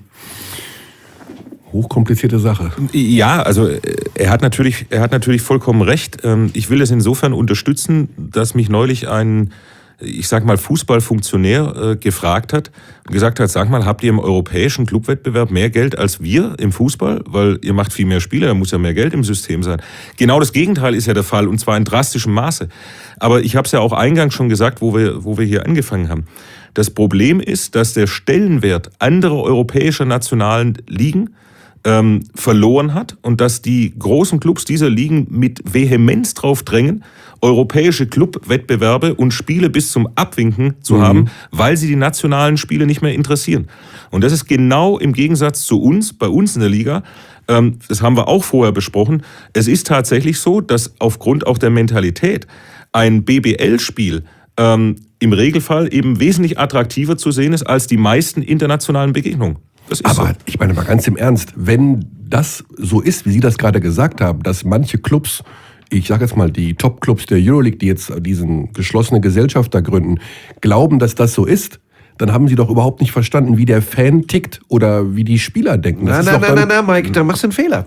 Hochkomplizierte Sache. Ja, also er hat natürlich vollkommen recht. Ich will es insofern unterstützen, dass mich neulich ein, ich sag mal, Fußballfunktionär gefragt hat und gesagt hat, sag mal, habt ihr im europäischen Clubwettbewerb mehr Geld als wir im Fußball? Weil ihr macht viel mehr Spiele, da muss ja mehr Geld im System sein. Genau das Gegenteil ist ja der Fall und zwar in drastischem Maße. Aber ich habe es ja auch eingangs schon gesagt, wo wir hier angefangen haben. Das Problem ist, dass der Stellenwert anderer europäischer nationalen Ligen verloren hat und dass die großen Clubs dieser Ligen mit Vehemenz drauf drängen, europäische Clubwettbewerbe und Spiele bis zum Abwinken zu haben, weil sie die nationalen Spiele nicht mehr interessieren. Und das ist genau im Gegensatz zu uns, bei uns in der Liga, das haben wir auch vorher besprochen, es ist tatsächlich so, dass aufgrund auch der Mentalität ein BBL-Spiel im Regelfall eben wesentlich attraktiver zu sehen ist als die meisten internationalen Begegnungen. Aber so. Ich meine mal ganz im Ernst, wenn das so ist, wie Sie das gerade gesagt haben, dass manche Clubs, ich sage jetzt mal die Top-Clubs der Euroleague, die jetzt diesen geschlossene Gesellschaft da gründen, glauben, dass das so ist, dann haben Sie doch überhaupt nicht verstanden, wie der Fan tickt oder wie die Spieler denken. Nein, Mike, da machst du einen Fehler.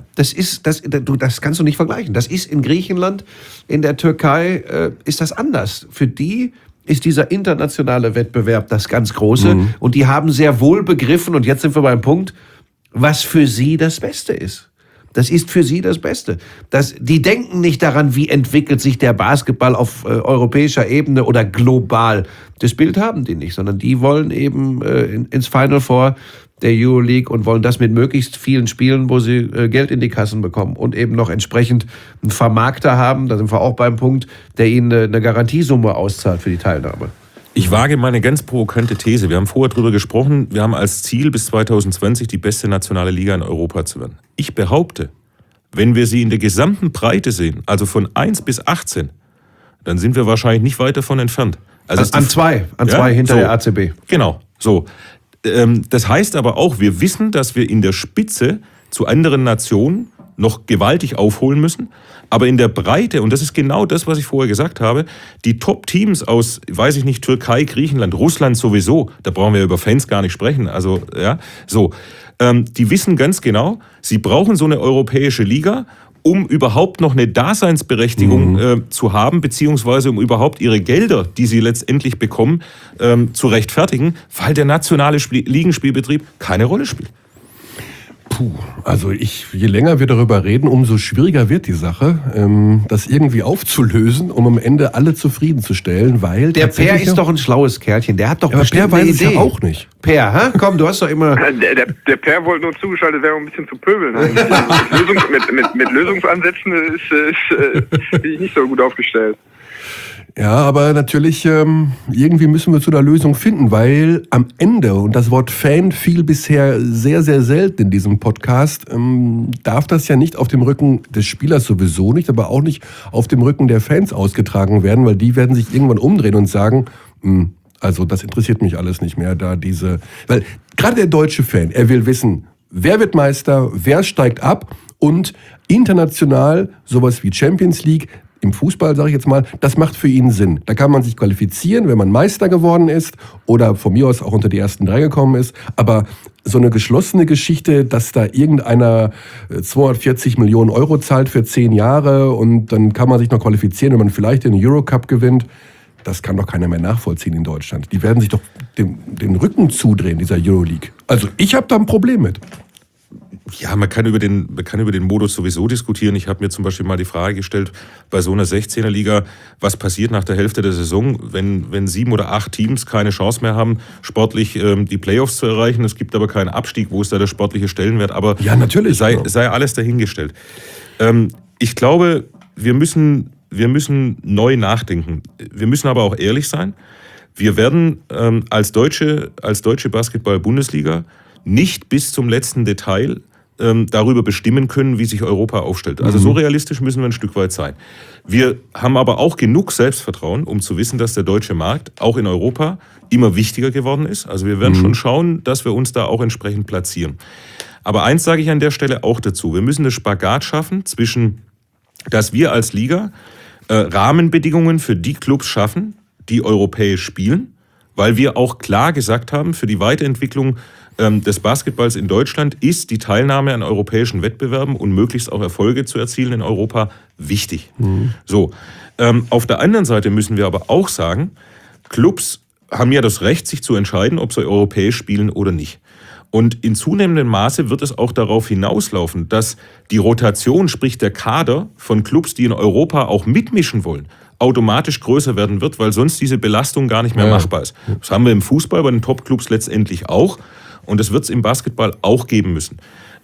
Das kannst du nicht vergleichen. Das ist in Griechenland, in der Türkei, ist das anders. Für die ist dieser internationale Wettbewerb das ganz Große. Und die haben sehr wohl begriffen, und jetzt sind wir beim Punkt, was für sie das Beste ist. Das ist für sie das Beste. Die denken nicht daran, wie entwickelt sich der Basketball auf europäischer Ebene oder global. Das Bild haben die nicht, sondern die wollen eben ins Final Four der Euroleague und wollen das mit möglichst vielen Spielen, wo sie Geld in die Kassen bekommen und eben noch entsprechend einen Vermarkter haben, da sind wir auch beim Punkt, der ihnen eine Garantiesumme auszahlt für die Teilnahme. Ich wage mal eine ganz provokante These. Wir haben vorher drüber gesprochen, wir haben als Ziel bis 2020 die beste nationale Liga in Europa zu werden. Ich behaupte, wenn wir sie in der gesamten Breite sehen, also von 1 bis 18, dann sind wir wahrscheinlich nicht weit davon entfernt. Also an zwei hinter der ACB. Genau, so. Das heißt aber auch, wir wissen, dass wir in der Spitze zu anderen Nationen noch gewaltig aufholen müssen. Aber in der Breite, und das ist genau das, was ich vorher gesagt habe, die Top-Teams aus, weiß ich nicht, Türkei, Griechenland, Russland sowieso, da brauchen wir über Fans gar nicht sprechen, also ja, so, die wissen ganz genau, sie brauchen so eine europäische Liga, um überhaupt noch eine Daseinsberechtigung zu haben, beziehungsweise um überhaupt ihre Gelder, die sie letztendlich bekommen, zu rechtfertigen, weil der nationale Ligenspielbetrieb keine Rolle spielt. Also je länger wir darüber reden, umso schwieriger wird die Sache, das irgendwie aufzulösen, um am Ende alle zufriedenzustellen, weil der Per ist doch ein schlaues Kerlchen, der hat doch bestimmt eine Idee. Ja auch nicht. Per, komm, du hast doch immer... Der Per wollte nur zugeschaltet werden, um ein bisschen zu pöbeln. Mit Lösungsansätzen bin ich nicht so gut aufgestellt. Ja, aber natürlich, irgendwie müssen wir zu einer Lösung finden, weil am Ende, und das Wort Fan fiel bisher sehr, sehr selten in diesem Podcast, darf das ja nicht auf dem Rücken des Spielers sowieso nicht, aber auch nicht auf dem Rücken der Fans ausgetragen werden, weil die werden sich irgendwann umdrehen und sagen, Also das interessiert mich alles nicht mehr, weil gerade der deutsche Fan, er will wissen, wer wird Meister, wer steigt ab und international sowas wie Champions League, im Fußball, sage ich jetzt mal, das macht für ihn Sinn. Da kann man sich qualifizieren, wenn man Meister geworden ist oder von mir aus auch unter die ersten 3 gekommen ist. Aber so eine geschlossene Geschichte, dass da irgendeiner 240 Millionen Euro zahlt für 10 Jahre und dann kann man sich noch qualifizieren, wenn man vielleicht den Eurocup gewinnt, das kann doch keiner mehr nachvollziehen in Deutschland. Die werden sich doch den Rücken zudrehen, dieser Euroleague. Also ich habe da ein Problem mit. Ja, man kann über den Modus sowieso diskutieren. Ich habe mir zum Beispiel mal die Frage gestellt, bei so einer 16er-Liga, was passiert nach der Hälfte der Saison, wenn 7 oder 8 Teams keine Chance mehr haben, sportlich die Playoffs zu erreichen. Es gibt aber keinen Abstieg, wo ist da der sportliche Stellenwert? Aber ja, natürlich, sei alles dahingestellt. Ich glaube, wir müssen neu nachdenken. Wir müssen aber auch ehrlich sein. Wir werden als deutsche Basketball-Bundesliga nicht bis zum letzten Detail darüber bestimmen können, wie sich Europa aufstellt. Also so realistisch müssen wir ein Stück weit sein. Wir haben aber auch genug Selbstvertrauen, um zu wissen, dass der deutsche Markt auch in Europa immer wichtiger geworden ist. Also wir werden schon schauen, dass wir uns da auch entsprechend platzieren. Aber eins sage ich an der Stelle auch dazu. Wir müssen eine Spagat schaffen zwischen, dass wir als Liga Rahmenbedingungen für die Clubs schaffen, die europäisch spielen, weil wir auch klar gesagt haben, für die Weiterentwicklung des Basketballs in Deutschland ist die Teilnahme an europäischen Wettbewerben und möglichst auch Erfolge zu erzielen in Europa wichtig. So, auf der anderen Seite müssen wir aber auch sagen, Clubs haben ja das Recht, sich zu entscheiden, ob sie europäisch spielen oder nicht. Und in zunehmendem Maße wird es auch darauf hinauslaufen, dass die Rotation, sprich der Kader von Clubs, die in Europa auch mitmischen wollen, automatisch größer werden wird, weil sonst diese Belastung gar nicht mehr machbar ist. Das haben wir im Fußball bei den Top-Clubs letztendlich auch. Und das wird es im Basketball auch geben müssen.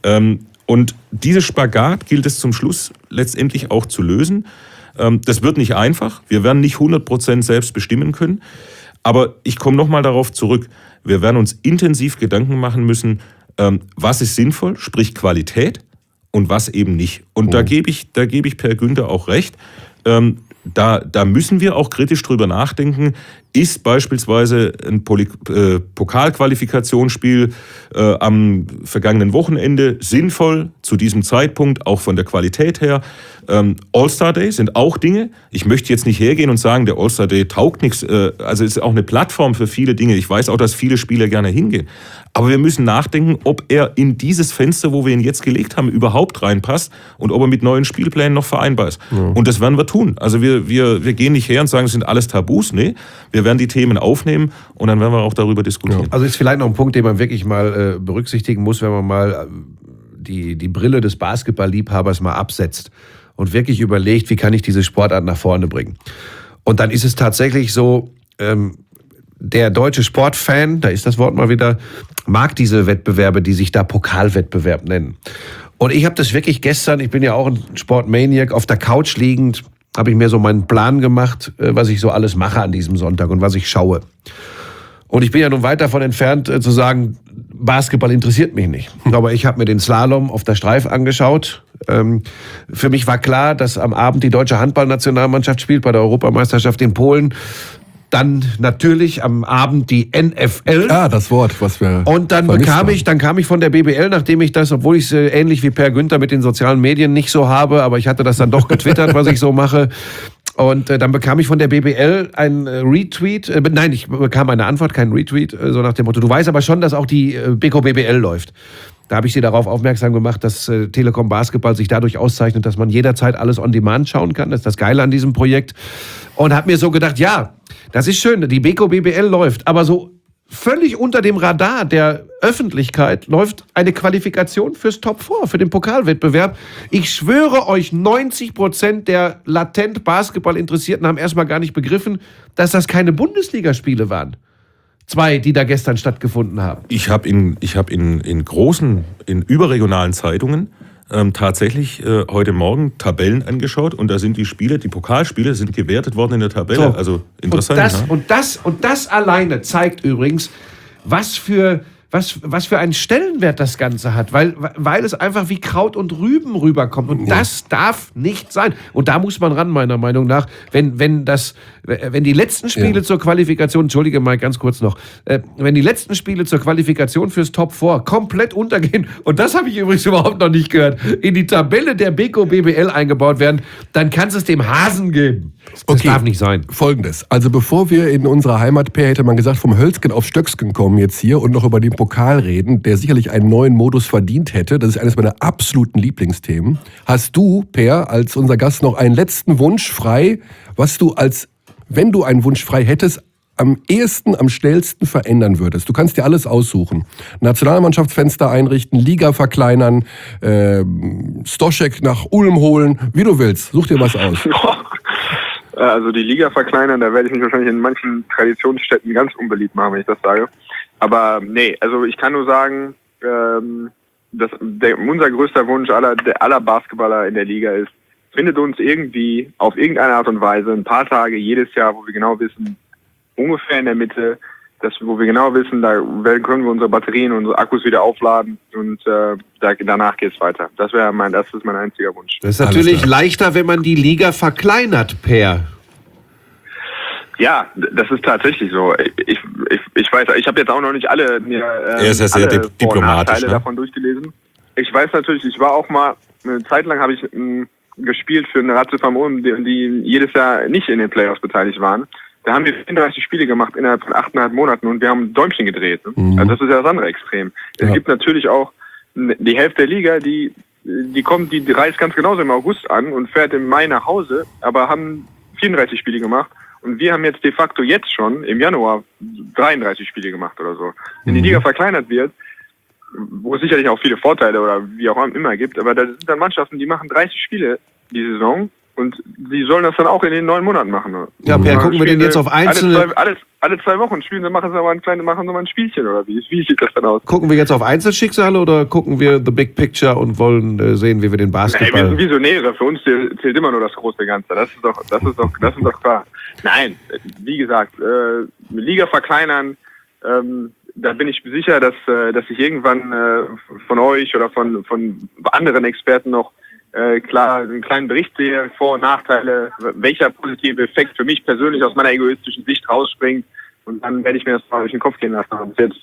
Und dieses Spagat gilt es zum Schluss letztendlich auch zu lösen. Das wird nicht einfach. Wir werden nicht 100% selbst bestimmen können. Aber ich komme nochmal darauf zurück. Wir werden uns intensiv Gedanken machen müssen, was ist sinnvoll, sprich Qualität, und was eben nicht. Und da gebe ich Per Günther auch recht. Da müssen wir auch kritisch drüber nachdenken, ist beispielsweise ein Pokalqualifikationsspiel am vergangenen Wochenende sinnvoll zu diesem Zeitpunkt, auch von der Qualität her. All-Star Day sind auch Dinge. Ich möchte jetzt nicht hergehen und sagen, der All-Star Day taugt nichts. Also es ist auch eine Plattform für viele Dinge. Ich weiß auch, dass viele Spieler gerne hingehen. Aber wir müssen nachdenken, ob er in dieses Fenster, wo wir ihn jetzt gelegt haben, überhaupt reinpasst und ob er mit neuen Spielplänen noch vereinbar ist. Ja. Und das werden wir tun. Also wir gehen nicht her und sagen, es sind alles Tabus. Nee, wir werden die Themen aufnehmen und dann werden wir auch darüber diskutieren. Also ist vielleicht noch ein Punkt, den man wirklich mal berücksichtigen muss, wenn man mal die Brille des Basketballliebhabers mal absetzt und wirklich überlegt, wie kann ich diese Sportart nach vorne bringen. Und dann ist es tatsächlich so, der deutsche Sportfan, da ist das Wort mal wieder, mag diese Wettbewerbe, die sich da Pokalwettbewerb nennen. Und ich habe das wirklich gestern, ich bin ja auch ein Sportmaniac, auf der Couch liegend, habe ich mir so meinen Plan gemacht, was ich so alles mache an diesem Sonntag und was ich schaue. Und ich bin ja nun weit davon entfernt, zu sagen, Basketball interessiert mich nicht. Aber ich habe mir den Slalom auf der Streif angeschaut. Für mich war klar, dass am Abend die deutsche Handballnationalmannschaft spielt bei der Europameisterschaft in Polen. Dann natürlich am Abend die NFL. Ah, das Wort, was wir Und dann kam ich von der BBL, nachdem ich das, obwohl ich es ähnlich wie Per Günther mit den sozialen Medien nicht so habe, aber ich hatte das dann doch getwittert, was ich so mache. Und dann bekam ich von der BBL ein Retweet. Nein, ich bekam eine Antwort, kein Retweet, so nach dem Motto, du weißt aber schon, dass auch die Beko BBL läuft. Da habe ich sie darauf aufmerksam gemacht, dass Telekom Basketball sich dadurch auszeichnet, dass man jederzeit alles on demand schauen kann. Das ist das Geile an diesem Projekt. Und habe mir so gedacht, ja, das ist schön, die Beko BBL läuft, aber so völlig unter dem Radar der Öffentlichkeit läuft eine Qualifikation fürs Top 4, für den Pokalwettbewerb. Ich schwöre euch, 90% der latent Basketball-Interessierten haben erstmal gar nicht begriffen, dass das keine Bundesligaspiele waren. 2, die da gestern stattgefunden haben. Ich habe in überregionalen Zeitungen tatsächlich heute Morgen Tabellen angeschaut und da sind die Pokalspiele sind gewertet worden in der Tabelle. So. Also interessant. Und das alleine zeigt übrigens, was für was für einen Stellenwert das Ganze hat, weil es einfach wie Kraut und Rüben rüberkommt. Und das darf nicht sein. Und da muss man ran, meiner Meinung nach, wenn die letzten Spiele zur Qualifikation, entschuldige mal ganz kurz noch, wenn die letzten Spiele zur Qualifikation fürs Top 4 komplett untergehen, und das habe ich übrigens überhaupt noch nicht gehört, in die Tabelle der Beko BBL eingebaut werden, dann kann es dem Hasen geben. Das darf nicht sein. Folgendes, also bevor wir in unserer Heimat-Pair, hätte man gesagt, vom Hölzgen auf Stöcksken kommen jetzt hier und noch über den Pokal reden, der sicherlich einen neuen Modus verdient hätte. Das ist eines meiner absoluten Lieblingsthemen. Hast du, Per, als unser Gast noch einen letzten Wunsch frei, was du wenn du einen Wunsch frei hättest, am ehesten, am schnellsten verändern würdest? Du kannst dir alles aussuchen. Nationalmannschaftsfenster einrichten, Liga verkleinern, Stoschek nach Ulm holen, wie du willst. Such dir was aus. Also die Liga verkleinern, da werde ich mich wahrscheinlich in manchen Traditionsstädten ganz unbeliebt machen, wenn ich das sage. Aber nee, also ich kann nur sagen, unser größter Wunsch aller Basketballer in der Liga ist, findet uns irgendwie auf irgendeine Art und Weise ein paar Tage jedes Jahr, wo wir genau wissen, ungefähr in der Mitte, wo wir genau wissen, da können wir unsere Batterien, unsere Akkus wieder aufladen und danach geht's weiter. Das ist mein einziger Wunsch. Das ist natürlich leichter, wenn man die Liga verkleinert, Per. Ja, das ist tatsächlich so. Ich weiß, ich habe jetzt auch noch nicht alle sehr diplomatisch, Nachteile davon durchgelesen. Ich weiß natürlich, ich war auch mal, eine Zeit lang habe ich gespielt für eine Ratio vom Ulm, die jedes Jahr nicht in den Playoffs beteiligt waren. Da haben wir 34 Spiele gemacht innerhalb von 8,5 Monaten und wir haben ein Däumchen gedreht. Ne? Also das ist ja das andere Extrem. Es gibt natürlich auch die Hälfte der Liga, die reist ganz genauso im August an und fährt im Mai nach Hause, aber haben 34 Spiele gemacht. Und wir haben jetzt de facto jetzt schon im Januar 33 Spiele gemacht oder so. Wenn die Liga verkleinert wird, wo es sicherlich auch viele Vorteile oder wie auch immer gibt, aber da sind dann Mannschaften, die machen 30 Spiele die Saison und die sollen das dann auch in den 9 Monaten machen. Ne? Ja, Per, gucken wir denn jetzt auf einzelne... Alle 2 Wochen spielen, dann machen sie mal ein Spielchen oder wie sieht das dann aus? Gucken wir jetzt auf Einzelschicksale oder gucken wir the big picture und wollen sehen, wie wir den Basketball... Wir sind Visionäre, für uns zählt immer nur das große Ganze, das ist doch klar. Nein, wie gesagt, Liga verkleinern, da bin ich sicher, dass ich irgendwann von euch oder von anderen Experten noch klar einen kleinen Bericht sehe, Vor- und Nachteile, welcher positive Effekt für mich persönlich aus meiner egoistischen Sicht rausspringt und dann werde ich mir das mal durch den Kopf gehen lassen. Und jetzt,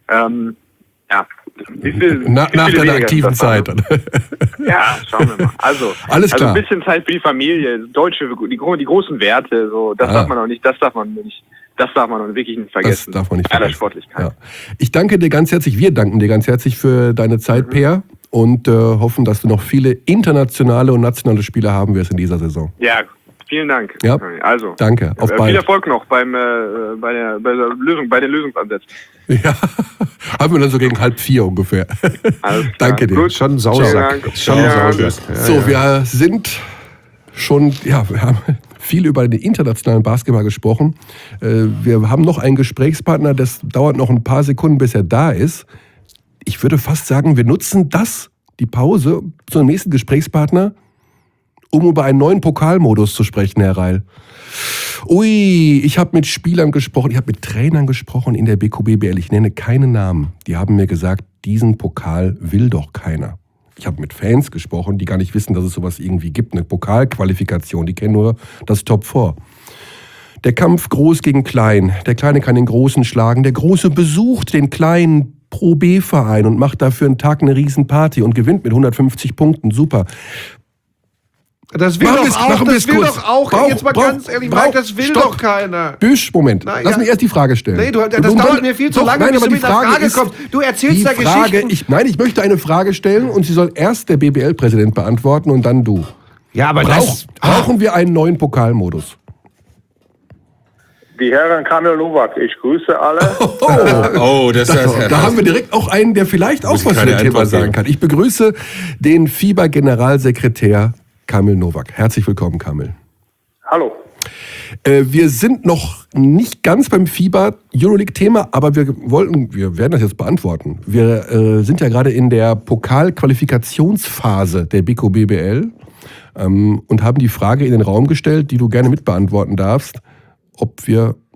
nach deiner aktiven Zeit. Ja, schauen wir mal. Also klar. Ein bisschen Zeit für die Familie, die großen Werte, so, das darf man noch wirklich nicht vergessen. Das darf man nicht vergessen. Aller Sportlichkeit. Ja. Ich danke dir ganz herzlich, wir danken dir ganz herzlich für deine Zeit, Per, und hoffen, dass du noch viele internationale und nationale Spiele haben wirst in dieser Saison. Ja, vielen Dank. Ja. Also, danke. Auf bald. Viel Erfolg noch bei den Lösungsansätzen. Ja, haben wir dann so gegen 3:30 ungefähr. Danke dir. Gut, schon Sausack. So, wir sind schon, wir haben viel über den internationalen Basketball gesprochen. Wir haben noch einen Gesprächspartner, das dauert noch ein paar Sekunden, bis er da ist. Ich würde fast sagen, wir nutzen die Pause, zu einem nächsten Gesprächspartner, um über einen neuen Pokalmodus zu sprechen, Herr Reil. Ui, ich habe mit Spielern gesprochen, ich habe mit Trainern gesprochen in der Beko BBL. Ich nenne keine Namen. Die haben mir gesagt, diesen Pokal will doch keiner. Ich habe mit Fans gesprochen, die gar nicht wissen, dass es sowas irgendwie gibt, eine Pokalqualifikation. Die kennen nur das Top 4. Der Kampf groß gegen klein. Der Kleine kann den Großen schlagen. Der Große besucht den kleinen Pro-B-Verein und macht dafür einen Tag eine Riesenparty und gewinnt mit 150 Punkten. Super. Das will doch auch, jetzt mal ganz ehrlich, Mike, das will doch keiner. Büsch, Moment, lass mich erst die Frage stellen. Nee, das dauert mir viel zu lange, bis du mit der Frage kommst. Du erzählst da Geschichten. Ich möchte eine Frage stellen und sie soll erst der BBL-Präsident beantworten und dann du. Ja, aber brauchen wir einen neuen Pokalmodus? Die Herren Kamil Novak, ich grüße alle. Da haben wir direkt auch einen, der vielleicht auch was zu dem Thema sagen kann. Ich begrüße den FIBA-Generalsekretär Kamil Novak. Herzlich willkommen, Kamil. Hallo. Wir sind noch nicht ganz beim FIBA-Euroleague-Thema, aber wir werden das jetzt beantworten. Wir sind ja gerade in der Pokalqualifikationsphase der Beko BBL und haben die Frage in den Raum gestellt, die du gerne mitbeantworten darfst, ob wir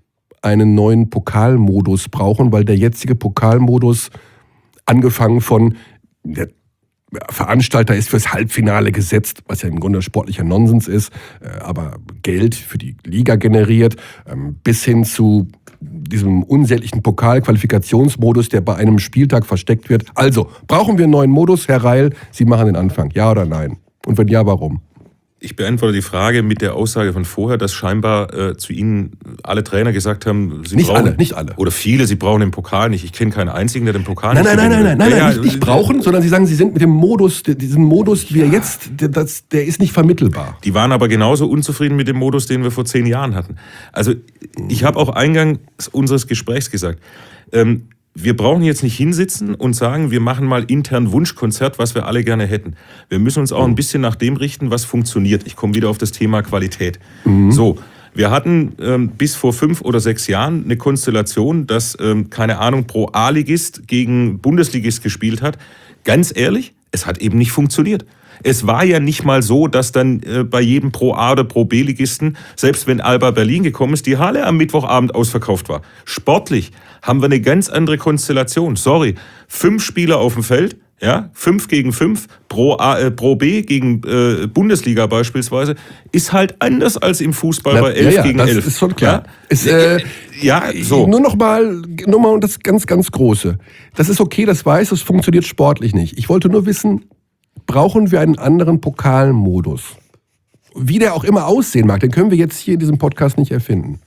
einen neuen Pokalmodus brauchen, weil der jetzige Pokalmodus, angefangen von der Veranstalter ist fürs Halbfinale gesetzt, was ja im Grunde sportlicher Nonsens ist, aber Geld für die Liga generiert, bis hin zu diesem unsäglichen Pokalqualifikationsmodus, der bei einem Spieltag versteckt wird. Also, brauchen wir einen neuen Modus? Herr Reil, Sie machen den Anfang. Ja oder nein? Und wenn ja, warum? Ich beantworte die Frage mit der Aussage von vorher, dass scheinbar zu Ihnen alle Trainer gesagt haben, sie Nicht brauchen, alle, nicht alle. Oder viele, sie brauchen den Pokal nicht. Ich kenne keinen einzigen, der den Pokal nicht Nein, nicht brauchen, sondern Sie sagen, Sie sind mit dem Modus, diesen Modus, wie er jetzt, der ist nicht vermittelbar. Die waren aber genauso unzufrieden mit dem Modus, den wir vor 10 Jahren hatten. Also ich habe auch eingangs unseres Gesprächs gesagt, wir brauchen jetzt nicht hinsitzen und sagen, wir machen mal intern Wunschkonzert, was wir alle gerne hätten. Wir müssen uns auch ein bisschen nach dem richten, was funktioniert. Ich komme wieder auf das Thema Qualität. So, wir hatten bis vor 5 oder 6 Jahren eine Konstellation, dass, keine Ahnung, Pro A-Ligist gegen Bundesligist gespielt hat. Ganz ehrlich, es hat eben nicht funktioniert. Es war ja nicht mal so, dass dann bei jedem Pro A oder Pro B-Ligisten, selbst wenn Alba Berlin gekommen ist, die Halle am Mittwochabend ausverkauft war. Sportlich haben wir eine ganz andere Konstellation. 5 Spieler auf dem Feld, ja, 5 gegen 5, Pro B gegen Bundesliga beispielsweise, ist halt anders als im Fußball bei 11 gegen 11. Das ist schon klar. Ja, so. Nur noch mal das ganz, ganz Große. Das ist okay, das weiß, das funktioniert sportlich nicht. Ich wollte nur wissen, brauchen wir einen anderen Pokalmodus? Wie der auch immer aussehen mag, den können wir jetzt hier in diesem Podcast nicht erfinden.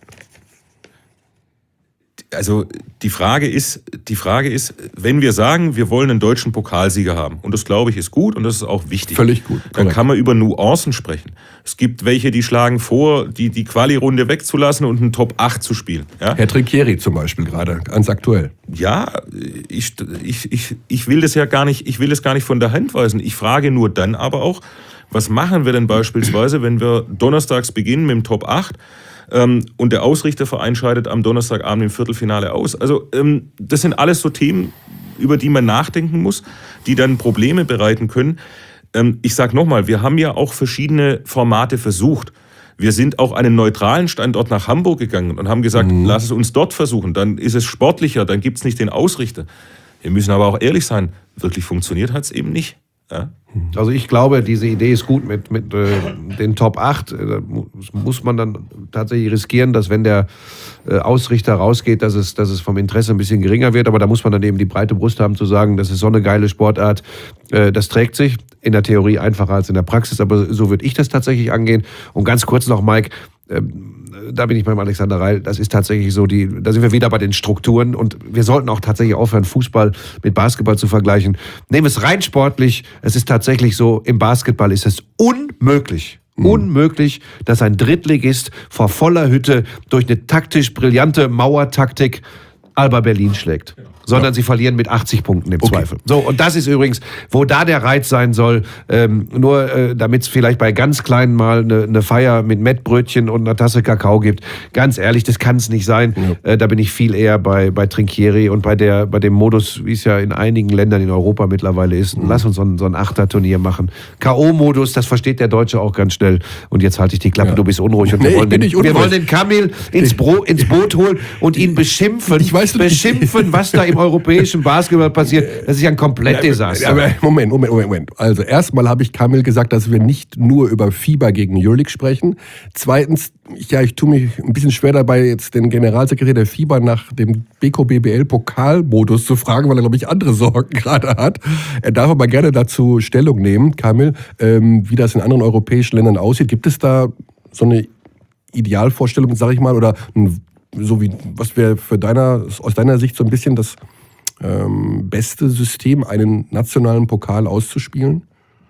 Also die Frage ist, wenn wir sagen, wir wollen einen deutschen Pokalsieger haben, und das glaube ich ist gut und das ist auch wichtig. Völlig gut. Dann kann man über Nuancen sprechen. Es gibt welche, die schlagen vor, die Quali-Runde wegzulassen und einen Top 8 zu spielen. Ja? Herr Trinchieri zum Beispiel gerade, ganz aktuell. Ja, ich will das ja gar nicht, ich will es gar nicht von der Hand weisen. Ich frage nur dann aber auch, was machen wir denn beispielsweise, wenn wir donnerstags beginnen mit dem Top 8 und der Ausrichterverein scheidet am Donnerstagabend im Viertelfinale aus? Also das sind alles so Themen, über die man nachdenken muss, die dann Probleme bereiten können. Ich sage nochmal, wir haben ja auch verschiedene Formate versucht. Wir sind auch einen neutralen Standort nach Hamburg gegangen und haben gesagt, lass es uns dort versuchen, dann ist es sportlicher, dann gibt es nicht den Ausrichter. Wir müssen aber auch ehrlich sein, wirklich funktioniert hat es eben nicht. Ja? Also ich glaube, diese Idee ist gut mit den Top 8. Da muss man dann tatsächlich riskieren, dass wenn der Ausrichter rausgeht, dass es vom Interesse ein bisschen geringer wird. Aber da muss man dann eben die breite Brust haben zu sagen, das ist so eine geile Sportart. Das trägt sich in der Theorie einfacher als in der Praxis. Aber so würde ich das tatsächlich angehen. Und ganz kurz noch, Mike, da bin ich beim Alexander Reil, das ist tatsächlich so, da sind wir wieder bei den Strukturen und wir sollten auch tatsächlich aufhören, Fußball mit Basketball zu vergleichen. Nehmen wir es rein sportlich, es ist tatsächlich so, im Basketball ist es unmöglich, dass ein Drittligist vor voller Hütte durch eine taktisch brillante Mauertaktik Alba Berlin schlägt. Sondern sie verlieren mit 80 Punkten im Zweifel. So, und das ist übrigens, wo da der Reiz sein soll, nur damit es vielleicht bei ganz Kleinen mal eine Feier mit Mettbrötchen und einer Tasse Kakao gibt. Ganz ehrlich, das kann es nicht sein. Ja. Da bin ich viel eher bei Trinchieri und bei dem Modus, wie es ja in einigen Ländern in Europa mittlerweile ist. Lass uns so ein Achterturnier machen. K.O.-Modus, das versteht der Deutsche auch ganz schnell. Und jetzt halte ich die Klappe, du bist unruhig. Und wir wollen den Kamil ins Boot holen und ihn beschimpfen. Was da im europäischen Basketball passiert, das ist ja ein Komplettdesaster. Aber Moment. Also erstmal habe ich Kamil gesagt, dass wir nicht nur über Fieber gegen Euroleague sprechen. Zweitens, ich tue mich ein bisschen schwer dabei, jetzt den Generalsekretär der Fieber nach dem BKBBL-Pokalmodus zu fragen, weil er, glaube ich, andere Sorgen gerade hat. Er darf aber gerne dazu Stellung nehmen, Kamil, wie das in anderen europäischen Ländern aussieht. Gibt es da so eine Idealvorstellung, sage ich mal, oder so wie, was wäre aus deiner Sicht so ein bisschen das beste System, einen nationalen Pokal auszuspielen?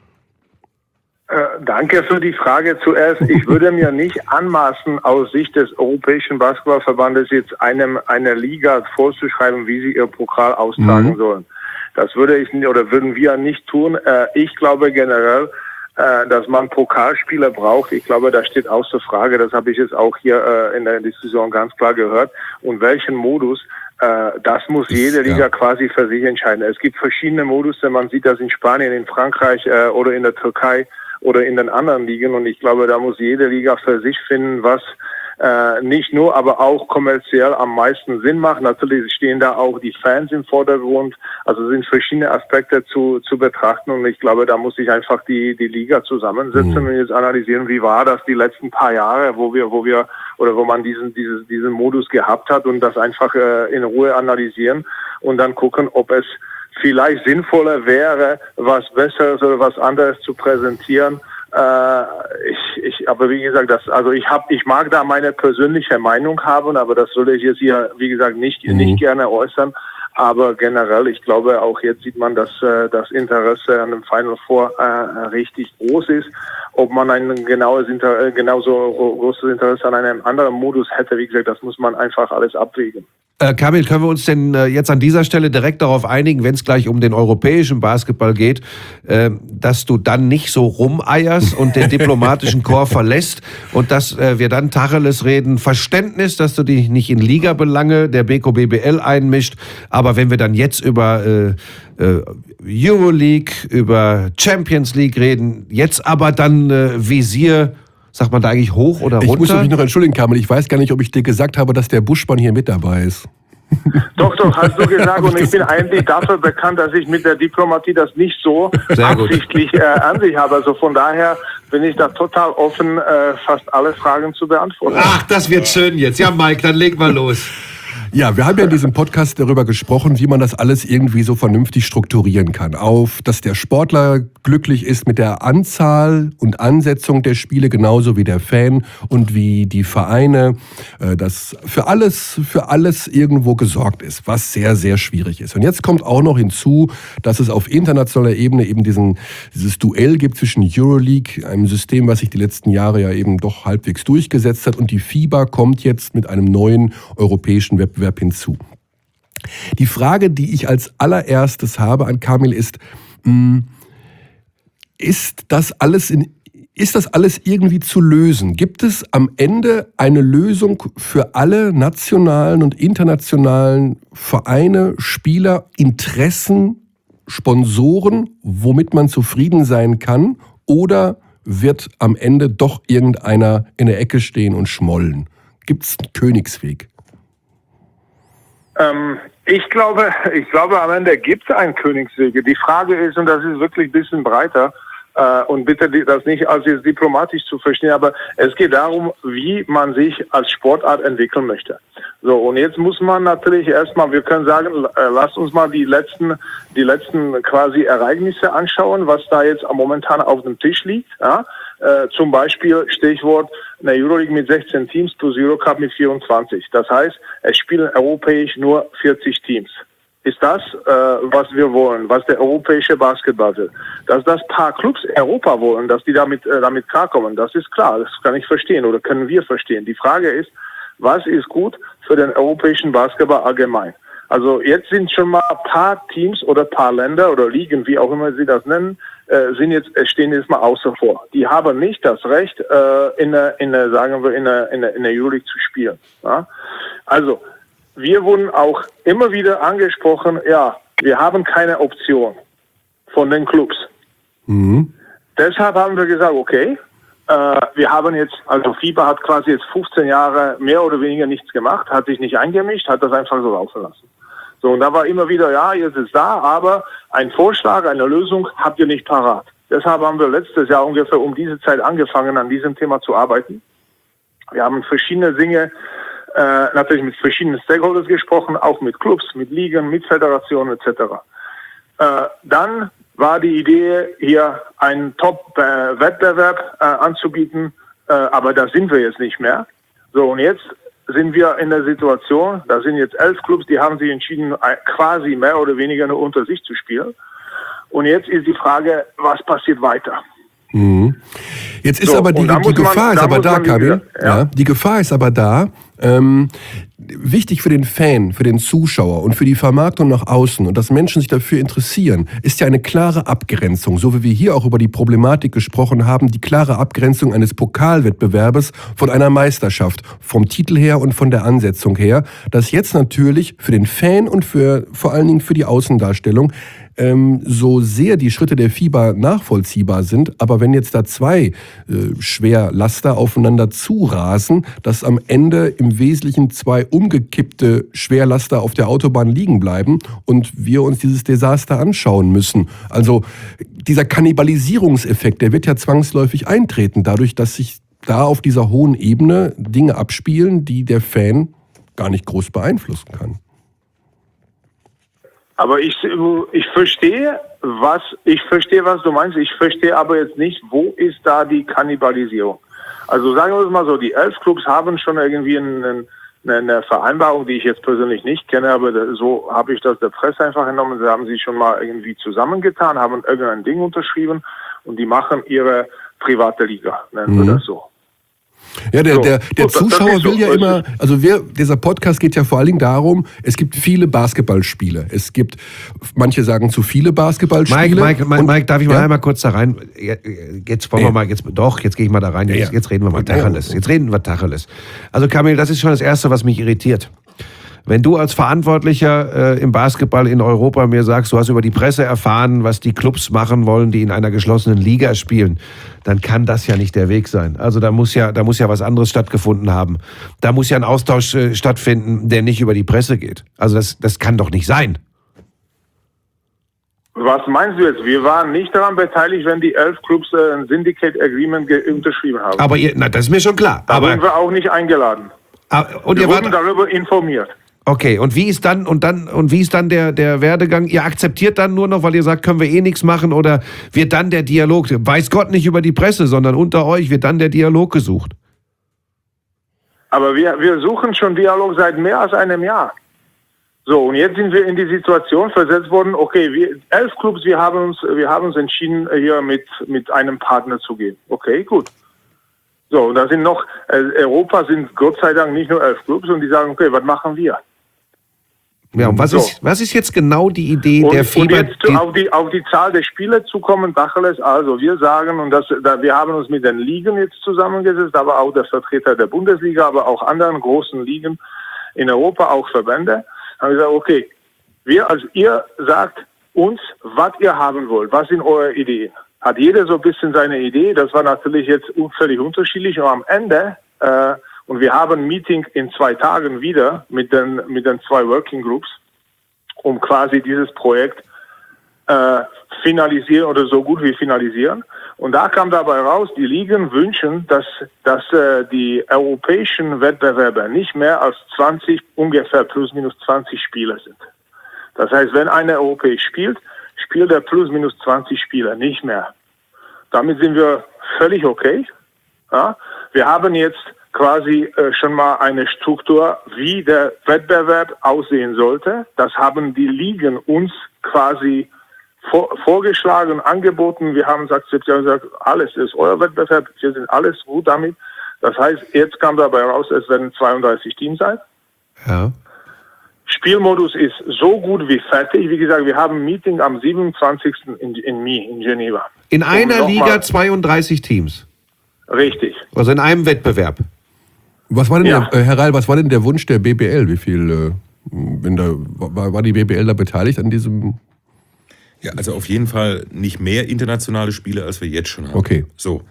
Danke für die Frage zuerst. Ich würde mir nicht anmaßen, aus Sicht des Europäischen Basketballverbandes jetzt einer Liga vorzuschreiben, wie sie ihr Pokal austragen sollen. Das würden wir nicht tun. Ich glaube generell, dass man Pokalspieler braucht. Ich glaube, das steht außer Frage. Das habe ich jetzt auch hier in der Diskussion ganz klar gehört. Und welchen Modus, das muss jede Liga quasi für sich entscheiden. Es gibt verschiedene Modus, man sieht das in Spanien, in Frankreich oder in der Türkei oder in den anderen Ligen. Und ich glaube, da muss jede Liga für sich finden, was nicht nur, aber auch kommerziell am meisten Sinn macht. Natürlich stehen da auch die Fans im Vordergrund. Also sind verschiedene Aspekte zu betrachten. Und ich glaube, da muss sich einfach die Liga zusammensetzen und jetzt analysieren, wie war das die letzten paar Jahre, wo man diesen Modus gehabt hat und das einfach in Ruhe analysieren und dann gucken, ob es vielleicht sinnvoller wäre, was Besseres oder was anderes zu präsentieren. Aber wie gesagt, ich mag da meine persönliche Meinung haben, aber das soll ich jetzt hier, wie gesagt, nicht gerne äußern. Aber generell, ich glaube, auch jetzt sieht man, dass das Interesse an dem Final Four richtig groß ist. Ob man ein genauso großes Interesse an einem anderen Modus hätte, wie gesagt, das muss man einfach alles abwägen. Kamil, können wir uns denn jetzt an dieser Stelle direkt darauf einigen, wenn es gleich um den europäischen Basketball geht, dass du dann nicht so rumeierst und den diplomatischen Chor verlässt und dass wir dann Tacheles reden, Verständnis, dass du dich nicht in Ligabelange der BKBBL einmischt, aber wenn wir dann jetzt über Euroleague, über Champions League reden, jetzt aber dann Visier, sagt man da eigentlich hoch oder runter? Ich muss mich noch entschuldigen, Kamil. Ich weiß gar nicht, ob ich dir gesagt habe, dass der Buschmann hier mit dabei ist. Doch, hast du gesagt. Und ich bin eigentlich dafür bekannt, dass ich mit der Diplomatie das nicht so absichtlich an sich habe. Also von daher bin ich da total offen, fast alle Fragen zu beantworten. Ach, das wird schön jetzt. Ja, Mike, dann leg mal los. Ja, wir haben ja in diesem Podcast darüber gesprochen, wie man das alles irgendwie so vernünftig strukturieren kann. Dass der Sportler glücklich ist mit der Anzahl und Ansetzung der Spiele, genauso wie der Fan und wie die Vereine, dass für alles irgendwo gesorgt ist, was sehr, sehr schwierig ist. Und jetzt kommt auch noch hinzu, dass es auf internationaler Ebene eben dieses Duell gibt zwischen Euroleague, einem System, was sich die letzten Jahre ja eben doch halbwegs durchgesetzt hat, und die FIBA kommt jetzt mit einem neuen europäischen Wettbewerb hinzu. Die Frage, die ich als allererstes habe an Kamil ist das alles irgendwie zu lösen? Gibt es am Ende eine Lösung für alle nationalen und internationalen Vereine, Spieler, Interessen, Sponsoren, womit man zufrieden sein kann? Oder wird am Ende doch irgendeiner in der Ecke stehen und schmollen? Gibt es einen Königsweg? Ich glaube, am Ende gibt es einen Königsweg. Die Frage ist, und das ist wirklich ein bisschen breiter, und bitte das nicht als jetzt diplomatisch zu verstehen, aber es geht darum, wie man sich als Sportart entwickeln möchte. So, und jetzt muss man natürlich erstmal, wir können sagen, lasst uns mal die letzten quasi Ereignisse anschauen, was da jetzt momentan auf dem Tisch liegt. Ja? Zum Beispiel Stichwort eine Euroleague mit 16 Teams plus Eurocup mit 24. Das heißt, es spielen europäisch nur 40 Teams. Ist das, was wir wollen, was der europäische Basketball will? Dass das paar Clubs Europa wollen, dass die damit klarkommen, das ist klar, das kann ich verstehen oder können wir verstehen. Die Frage ist, was ist gut für den europäischen Basketball allgemein? Also jetzt sind schon mal ein paar Teams oder ein paar Länder oder Ligen, wie auch immer Sie das nennen, stehen jetzt mal außer vor. Die haben nicht das Recht, in der Euroleague zu spielen. Ja? Also, wir wurden auch immer wieder angesprochen, ja, wir haben keine Option von den Clubs. Mhm. Deshalb haben wir gesagt, okay, wir haben jetzt, also FIBA hat quasi jetzt 15 Jahre mehr oder weniger nichts gemacht, hat sich nicht eingemischt, hat das einfach so laufen lassen. So, und da war immer wieder, ja, jetzt ist da, aber ein Vorschlag, eine Lösung habt ihr nicht parat. Deshalb haben wir letztes Jahr ungefähr um diese Zeit angefangen, an diesem Thema zu arbeiten. Wir haben verschiedene Dinge, natürlich mit verschiedenen Stakeholders gesprochen, auch mit Clubs, mit Ligen, mit Föderationen etc. Dann war die Idee, hier einen Top-Wettbewerb anzubieten, aber da sind wir jetzt nicht mehr. So, und jetzt sind wir in der Situation, da sind jetzt 11 Clubs, die haben sich entschieden, quasi mehr oder weniger nur unter sich zu spielen. Und jetzt ist die Frage, was passiert weiter? Mhm. Jetzt ist aber die Gefahr ist aber da, Kamil. Ja, die Gefahr ist aber da. Wichtig für den Fan, für den Zuschauer und für die Vermarktung nach außen und dass Menschen sich dafür interessieren, ist ja eine klare Abgrenzung, so wie wir hier auch über die Problematik gesprochen haben, die klare Abgrenzung eines Pokalwettbewerbes von einer Meisterschaft, vom Titel her und von der Ansetzung her, dass jetzt natürlich für den Fan und vor allen Dingen für die Außendarstellung so sehr die Schritte der FIBA nachvollziehbar sind, aber wenn jetzt da zwei Schwerlaster aufeinander zurasen, dass am Ende im Wesentlichen zwei umgekippte Schwerlaster auf der Autobahn liegen bleiben und wir uns dieses Desaster anschauen müssen. Also dieser Kannibalisierungseffekt, der wird ja zwangsläufig eintreten, dadurch, dass sich da auf dieser hohen Ebene Dinge abspielen, die der Fan gar nicht groß beeinflussen kann. Aber ich verstehe, was du meinst. Ich verstehe aber jetzt nicht, wo ist da die Kannibalisierung? Also sagen wir es mal so, die 11 Clubs haben schon irgendwie eine Vereinbarung, die ich jetzt persönlich nicht kenne, aber so habe ich das der Presse einfach entnommen. Sie haben sich schon mal irgendwie zusammengetan, haben irgendein Ding unterschrieben und die machen ihre private Liga, nennen wir das so. Ja, der Zuschauer will ja immer, also dieser Podcast geht ja vor allen Dingen darum, es gibt viele Basketballspiele. Es gibt, manche sagen zu viele Basketballspiele. Mike, darf ich mal einmal kurz da rein? Jetzt wollen wir mal, jetzt gehe ich mal da rein. Jetzt reden wir mal Tacheles. Jetzt reden wir Tacheles. Also Kamil, das ist schon das Erste, was mich irritiert. Wenn du als Verantwortlicher im Basketball in Europa mir sagst, du hast über die Presse erfahren, was die Clubs machen wollen, die in einer geschlossenen Liga spielen, dann kann das ja nicht der Weg sein. Also da muss ja was anderes stattgefunden haben. Da muss ja ein Austausch stattfinden, der nicht über die Presse geht. Also das kann doch nicht sein. Was meinst du jetzt? Wir waren nicht daran beteiligt, wenn die 11 Clubs ein Syndicate Agreement unterschrieben haben. Aber das ist mir schon klar. Da wurden wir auch nicht eingeladen. Und wir wurden darüber informiert. Okay, und wie ist dann der Werdegang? Ihr akzeptiert dann nur noch, weil ihr sagt, können wir eh nichts machen, oder wird dann der Dialog, weiß Gott, nicht über die Presse, sondern unter euch wird dann der Dialog gesucht? Aber wir suchen schon Dialog seit mehr als einem Jahr. So, und jetzt sind wir in die Situation versetzt worden, okay, 11 Clubs, wir haben uns entschieden, hier mit einem Partner zu gehen. Okay, gut. So, und da sind noch, Europa sind Gott sei Dank nicht nur 11 Clubs und die sagen, okay, was machen wir? Ja, und was ist jetzt genau die Idee der FIBA? Und jetzt auf die Zahl der Spiele zu kommen, Tacheles, also wir sagen, und wir haben uns mit den Ligen jetzt zusammengesetzt, aber auch der Vertreter der Bundesliga, aber auch anderen großen Ligen in Europa, auch Verbände, haben gesagt, okay, ihr sagt uns, was ihr haben wollt, was sind eure Ideen? Hat jeder so ein bisschen seine Idee, das war natürlich jetzt völlig unterschiedlich, und am Ende, und wir haben ein Meeting in 2 Tagen wieder mit den 2 Working Groups, um quasi dieses Projekt finalisieren oder so gut wie finalisieren. Und da kam dabei raus, die Ligen wünschen, dass die europäischen Wettbewerber nicht mehr als 20, ungefähr plus minus 20 Spieler sind. Das heißt, wenn einer europäisch spielt er plus minus 20 Spieler, nicht mehr. Damit sind wir völlig okay. Ja? Wir haben jetzt quasi schon mal eine Struktur, wie der Wettbewerb aussehen sollte. Das haben die Ligen uns quasi vorgeschlagen, angeboten. Wir haben es akzeptiert und gesagt, alles ist euer Wettbewerb, wir sind alles gut damit. Das heißt, jetzt kam dabei raus, es werden 32 Teams sein. Ja. Spielmodus ist so gut wie fertig. Wie gesagt, wir haben ein Meeting am 27. in Geneva. In einer Liga 32 Teams? Richtig. Also in einem Wettbewerb? Was war denn Herr Reil, was war denn der Wunsch der BBL? Wie viel, war die BBL da beteiligt an diesem? Ja, also auf jeden Fall nicht mehr internationale Spiele, als wir jetzt schon haben. Okay. So.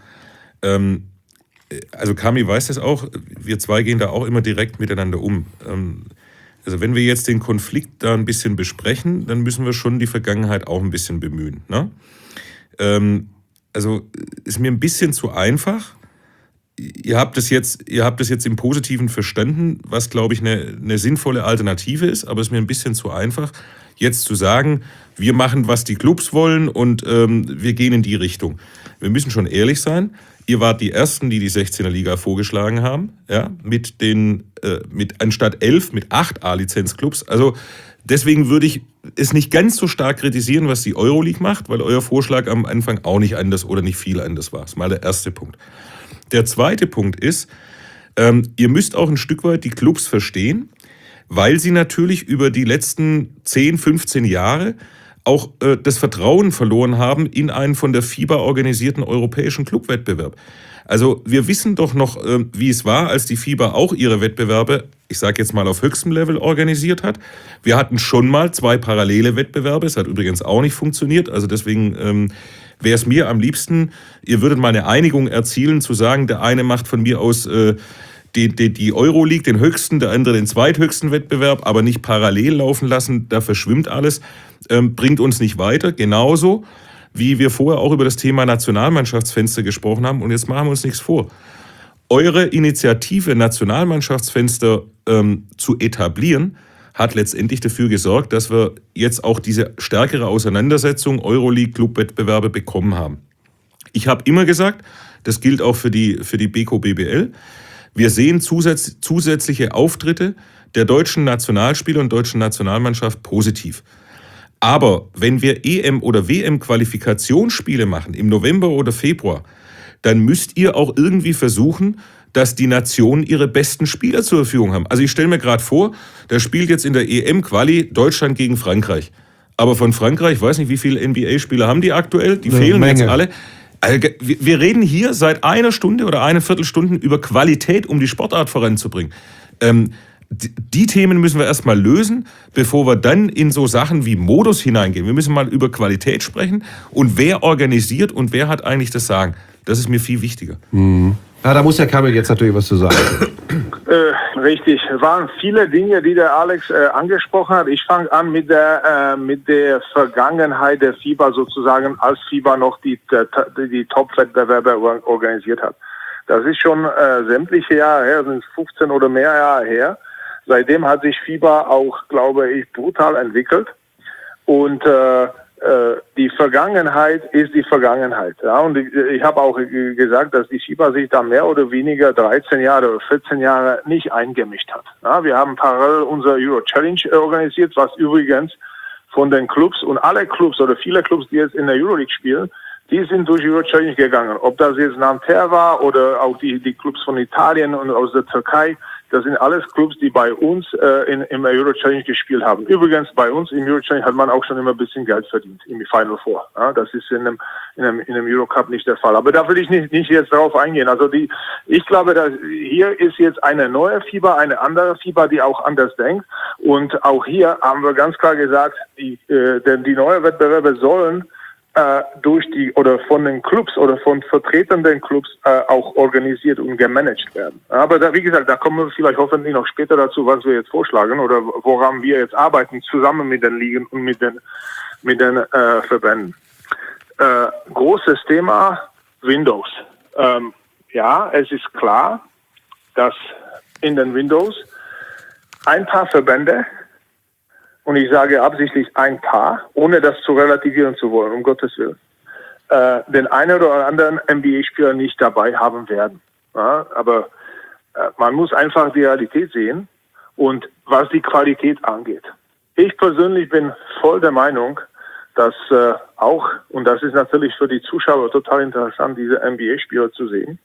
Also Kami weiß das auch, wir zwei gehen da auch immer direkt miteinander um. Also wenn wir jetzt den Konflikt da ein bisschen besprechen, dann müssen wir schon die Vergangenheit auch ein bisschen bemühen. Ne? Also ist mir ein bisschen zu einfach. Ihr habt das jetzt im Positiven verstanden, was, glaube ich, eine sinnvolle Alternative ist, aber es ist mir ein bisschen zu einfach, jetzt zu sagen, wir machen, was die Clubs wollen und wir gehen in die Richtung. Wir müssen schon ehrlich sein. Ihr wart die Ersten, die 16er Liga vorgeschlagen haben, ja, mit anstatt 11, mit 8 A-Lizenz-Clubs. Also deswegen würde ich es nicht ganz so stark kritisieren, was die Euroleague macht, weil euer Vorschlag am Anfang auch nicht anders oder nicht viel anders war. Das ist mal der erste Punkt. Der zweite Punkt ist, ihr müsst auch ein Stück weit die Clubs verstehen, weil sie natürlich über die letzten 10, 15 Jahre auch das Vertrauen verloren haben in einen von der FIBA organisierten europäischen Clubwettbewerb. Also wir wissen doch noch, wie es war, als die FIBA auch ihre Wettbewerbe ich sage jetzt mal, auf höchstem Level organisiert hat. Wir hatten schon mal 2 parallele Wettbewerbe, es hat übrigens auch nicht funktioniert, also deswegen wäre es mir am liebsten, ihr würdet mal eine Einigung erzielen, zu sagen, der eine macht von mir aus die Euroleague, den höchsten, der andere den zweithöchsten Wettbewerb, aber nicht parallel laufen lassen, da verschwimmt alles, bringt uns nicht weiter. Genauso, wie wir vorher auch über das Thema Nationalmannschaftsfenster gesprochen haben, und jetzt machen wir uns nichts vor. Eure Initiative, Nationalmannschaftsfenster zu etablieren, hat letztendlich dafür gesorgt, dass wir jetzt auch diese stärkere Auseinandersetzung Euroleague-Clubwettbewerbe bekommen haben. Ich habe immer gesagt, das gilt auch für die Beko BBL, wir sehen zusätzliche Auftritte der deutschen Nationalspieler und deutschen Nationalmannschaft positiv. Aber wenn wir EM- oder WM-Qualifikationsspiele machen, im November oder Februar, dann müsst ihr auch irgendwie versuchen, dass die Nationen ihre besten Spieler zur Verfügung haben. Also ich stelle mir gerade vor, da spielt jetzt in der EM-Quali Deutschland gegen Frankreich. Aber von Frankreich, ich weiß nicht, wie viele NBA-Spieler haben die aktuell, die fehlen Menge. jetzt alle. Wir reden hier seit einer Stunde oder eine Viertelstunde über Qualität, um die Sportart voranzubringen. Die Themen müssen wir erstmal lösen, bevor wir dann in so Sachen wie Modus hineingehen. Wir müssen mal über Qualität sprechen und wer organisiert und wer hat eigentlich das Sagen. Das ist mir viel wichtiger. Ja, da muss der Kamil jetzt natürlich was zu sagen. Richtig. Es waren viele Dinge, die der Alex angesprochen hat. Ich fange an mit der Vergangenheit der FIBA sozusagen, als FIBA noch die Top-Wettbewerbe organisiert hat. Das ist schon sämtliche Jahre her, sind 15 oder mehr Jahre her. Seitdem hat sich FIBA auch, glaube ich, brutal entwickelt. Und die Vergangenheit ist die Vergangenheit. Ja? Und ich habe auch gesagt, dass die FIBA sich da mehr oder weniger 13 Jahre oder 14 Jahre nicht eingemischt hat. Ja? Wir haben parallel unser Euro Challenge organisiert, was übrigens von den Clubs und alle Clubs oder viele Clubs, die jetzt in der Euroleague spielen, die sind durch Euro Challenge gegangen. Ob das jetzt Nanterre war oder auch die Clubs von Italien und aus der Türkei, das sind alles Clubs, die bei uns im Euro Challenge gespielt haben. Übrigens, bei uns im Euro Challenge hat man auch schon immer ein bisschen Geld verdient im Final Four. Ja, das ist in einem Euro Cup nicht der Fall. Aber da will ich nicht jetzt darauf eingehen. Also ich glaube, dass hier ist jetzt eine neue FIBA, eine andere FIBA, die auch anders denkt. Und auch hier haben wir ganz klar gesagt, denn die neuen Wettbewerbe sollen oder von den Clubs oder von Vertretern der Clubs auch organisiert und gemanagt werden. Aber wie gesagt, da kommen wir vielleicht hoffentlich noch später dazu, was wir jetzt vorschlagen oder woran wir jetzt arbeiten, zusammen mit den Ligen und mit den Verbänden. Großes Thema Windows. Ja, es ist klar, dass in den Windows ein paar Verbände, und ich sage absichtlich ein paar, ohne das zu relativieren zu wollen, um Gottes Willen, den einen oder anderen NBA-Spieler nicht dabei haben werden. Ja, aber man muss einfach die Realität sehen und was die Qualität angeht. Ich persönlich bin voll der Meinung, dass auch, und das ist natürlich für die Zuschauer total interessant, diese NBA-Spieler zu sehen,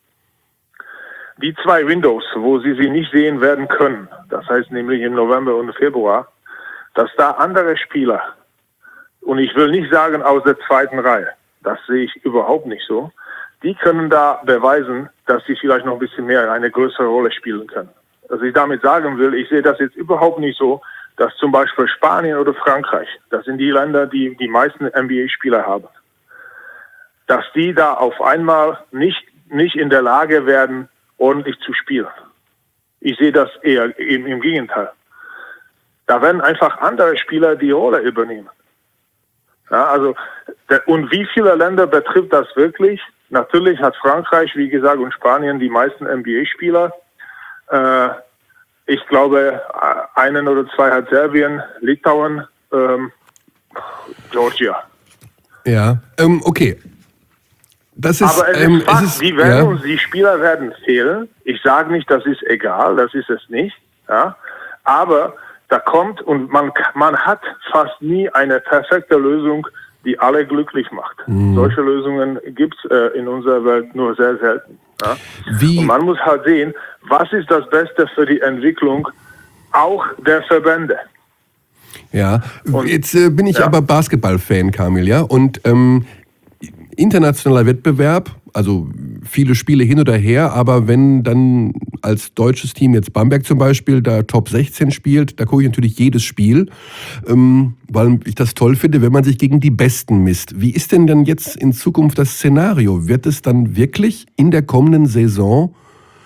die 2 Windows, wo sie nicht sehen werden können, das heißt nämlich im November und Februar, dass da andere Spieler, und ich will nicht sagen aus der zweiten Reihe, das sehe ich überhaupt nicht so, die können da beweisen, dass sie vielleicht noch ein bisschen mehr eine größere Rolle spielen können. Was ich damit sagen will, ich sehe das jetzt überhaupt nicht so, dass zum Beispiel Spanien oder Frankreich, das sind die Länder, die die meisten NBA-Spieler haben, dass die da auf einmal nicht in der Lage werden, ordentlich zu spielen. Ich sehe das eher im Gegenteil. Da werden einfach andere Spieler die Rolle übernehmen. Ja, also, und wie viele Länder betrifft das wirklich? Natürlich hat Frankreich, wie gesagt, und Spanien die meisten NBA-Spieler. Ich glaube, einen oder 2 hat Serbien, Litauen, Georgia. Ja, okay. Das ist, aber die Spieler werden fehlen. Ich sage nicht, das ist egal, das ist es nicht. Ja, aber da kommt und man hat fast nie eine perfekte Lösung, die alle glücklich macht. Solche Lösungen gibt es in unserer Welt nur sehr selten. Ja? Und man muss halt sehen, was ist das Beste für die Entwicklung auch der Verbände. Ja, und jetzt bin ich aber Basketball-Fan, Kamil, ja, und internationaler Wettbewerb, also viele Spiele hin oder her, aber wenn dann als deutsches Team, jetzt Bamberg zum Beispiel, da Top 16 spielt, da gucke ich natürlich jedes Spiel, weil ich das toll finde, wenn man sich gegen die Besten misst. Wie ist denn dann jetzt in Zukunft das Szenario? Wird es dann wirklich in der kommenden Saison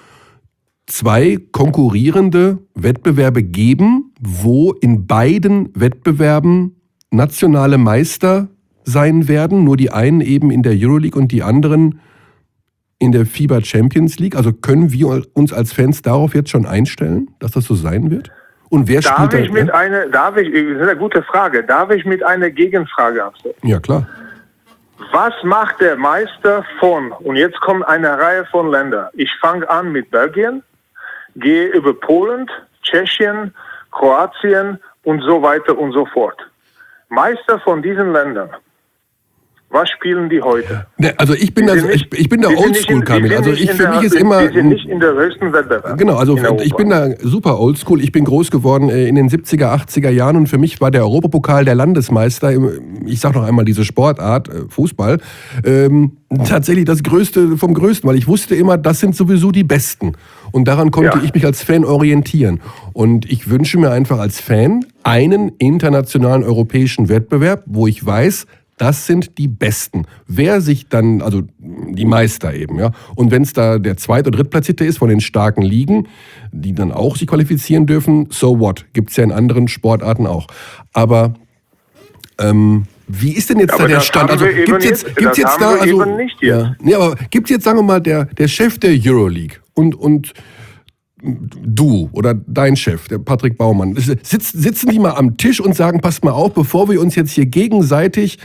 2 konkurrierende Wettbewerbe geben, wo in beiden Wettbewerben nationale Meister sein werden, nur die einen eben in der Euroleague und die anderen in der FIBA Champions League? Also können wir uns als Fans darauf jetzt schon einstellen, dass das so sein wird? Und wer spielt da? Das ist eine gute Frage. Darf ich mit einer Gegenfrage abstellen? Ja, klar. Was macht der Meister von, und jetzt kommt eine Reihe von Ländern. Ich fange an mit Belgien, gehe über Polen, Tschechien, Kroatien und so weiter und so fort. Meister von diesen Ländern. Was spielen die heute? Also ich bin da oldschool, Kamil. Also für mich ist immer... Die sind nicht in der höchsten Wettbewerb. Genau, also ich bin da super oldschool. Ich bin groß geworden in den 70er, 80er Jahren und für mich war der Europapokal der Landesmeister, ich sag noch einmal diese Sportart, Fußball, tatsächlich das Größte vom Größten, weil ich wusste immer, das sind sowieso die Besten. Und daran konnte ich mich als Fan orientieren. Und ich wünsche mir einfach als Fan einen internationalen europäischen Wettbewerb, wo ich weiß, das sind die Besten. Wer sich dann, also die Meister eben, ja. Und wenn es da der Zweit- oder Drittplatzierte ist von den starken Ligen, die dann auch sich qualifizieren dürfen, so what? Gibt's ja in anderen Sportarten auch. Aber wie ist denn jetzt da der Stand? Also gibt's jetzt da, also aber gibt's jetzt, sagen wir mal, der Chef der Euroleague und du oder dein Chef, der Patrick Baumann, sitzen die mal am Tisch und sagen, passt mal auf, bevor wir uns jetzt hier gegenseitig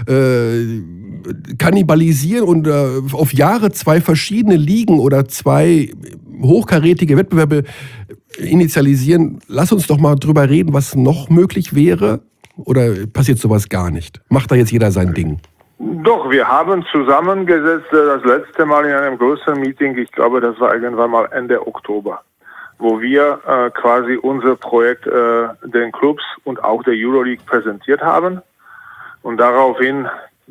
kannibalisieren und auf Jahre 2 verschiedene Ligen oder 2 hochkarätige Wettbewerbe initialisieren, lass uns doch mal drüber reden, was noch möglich wäre, oder passiert sowas gar nicht? Macht da jetzt jeder sein Ding? Doch, wir haben zusammengesetzt das letzte Mal in einem größeren Meeting, ich glaube, das war irgendwann mal Ende Oktober, wo wir quasi unser Projekt den Clubs und auch der Euroleague präsentiert haben. Und daraufhin,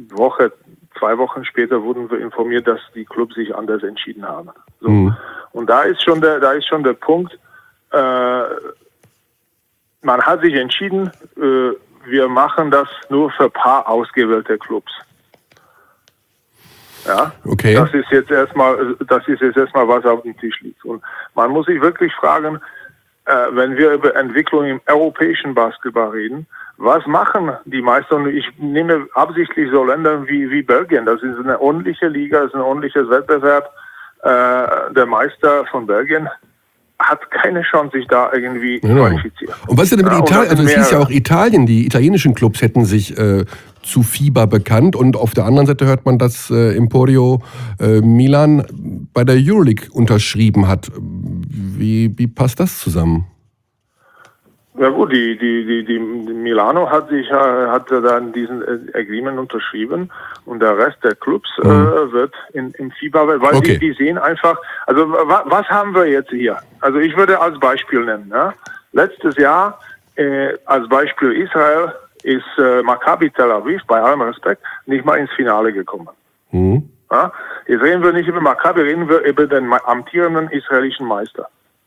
2 Wochen später, wurden wir informiert, dass die Clubs sich anders entschieden haben. So. Mhm. Und da ist schon der Punkt, man hat sich entschieden, wir machen das nur für ein paar ausgewählte Clubs. Ja, okay. Das ist jetzt erstmal was auf dem Tisch liegt. Und man muss sich wirklich fragen, wenn wir über Entwicklung im europäischen Basketball reden, was machen die Meister? Und ich nehme absichtlich so Länder wie Belgien. Das ist eine ordentliche Liga, das ist ein ordentliches Wettbewerb. Der Meister von Belgien hat keine Chance, sich da irgendwie qualifizieren. Und was ist denn mit Italien? Also es hieß ja auch Italien, die italienischen Clubs hätten sich zu FIBA bekannt und auf der anderen Seite hört man, dass Emporio Milan bei der Euroleague unterschrieben hat. Wie passt das zusammen? Ja gut, die Milano hat dann diesen Agreement unterschrieben und der Rest der Clubs wird im FIBA, weil die sehen einfach, also was haben wir jetzt hier? Also ich würde als Beispiel nennen, ja? Letztes Jahr als Beispiel Israel ist Maccabi Tel Aviv, bei allem Respekt, nicht mal ins Finale gekommen. Mhm. Ja? Jetzt reden wir nicht über Maccabi, reden wir über den amtierenden israelischen Meister.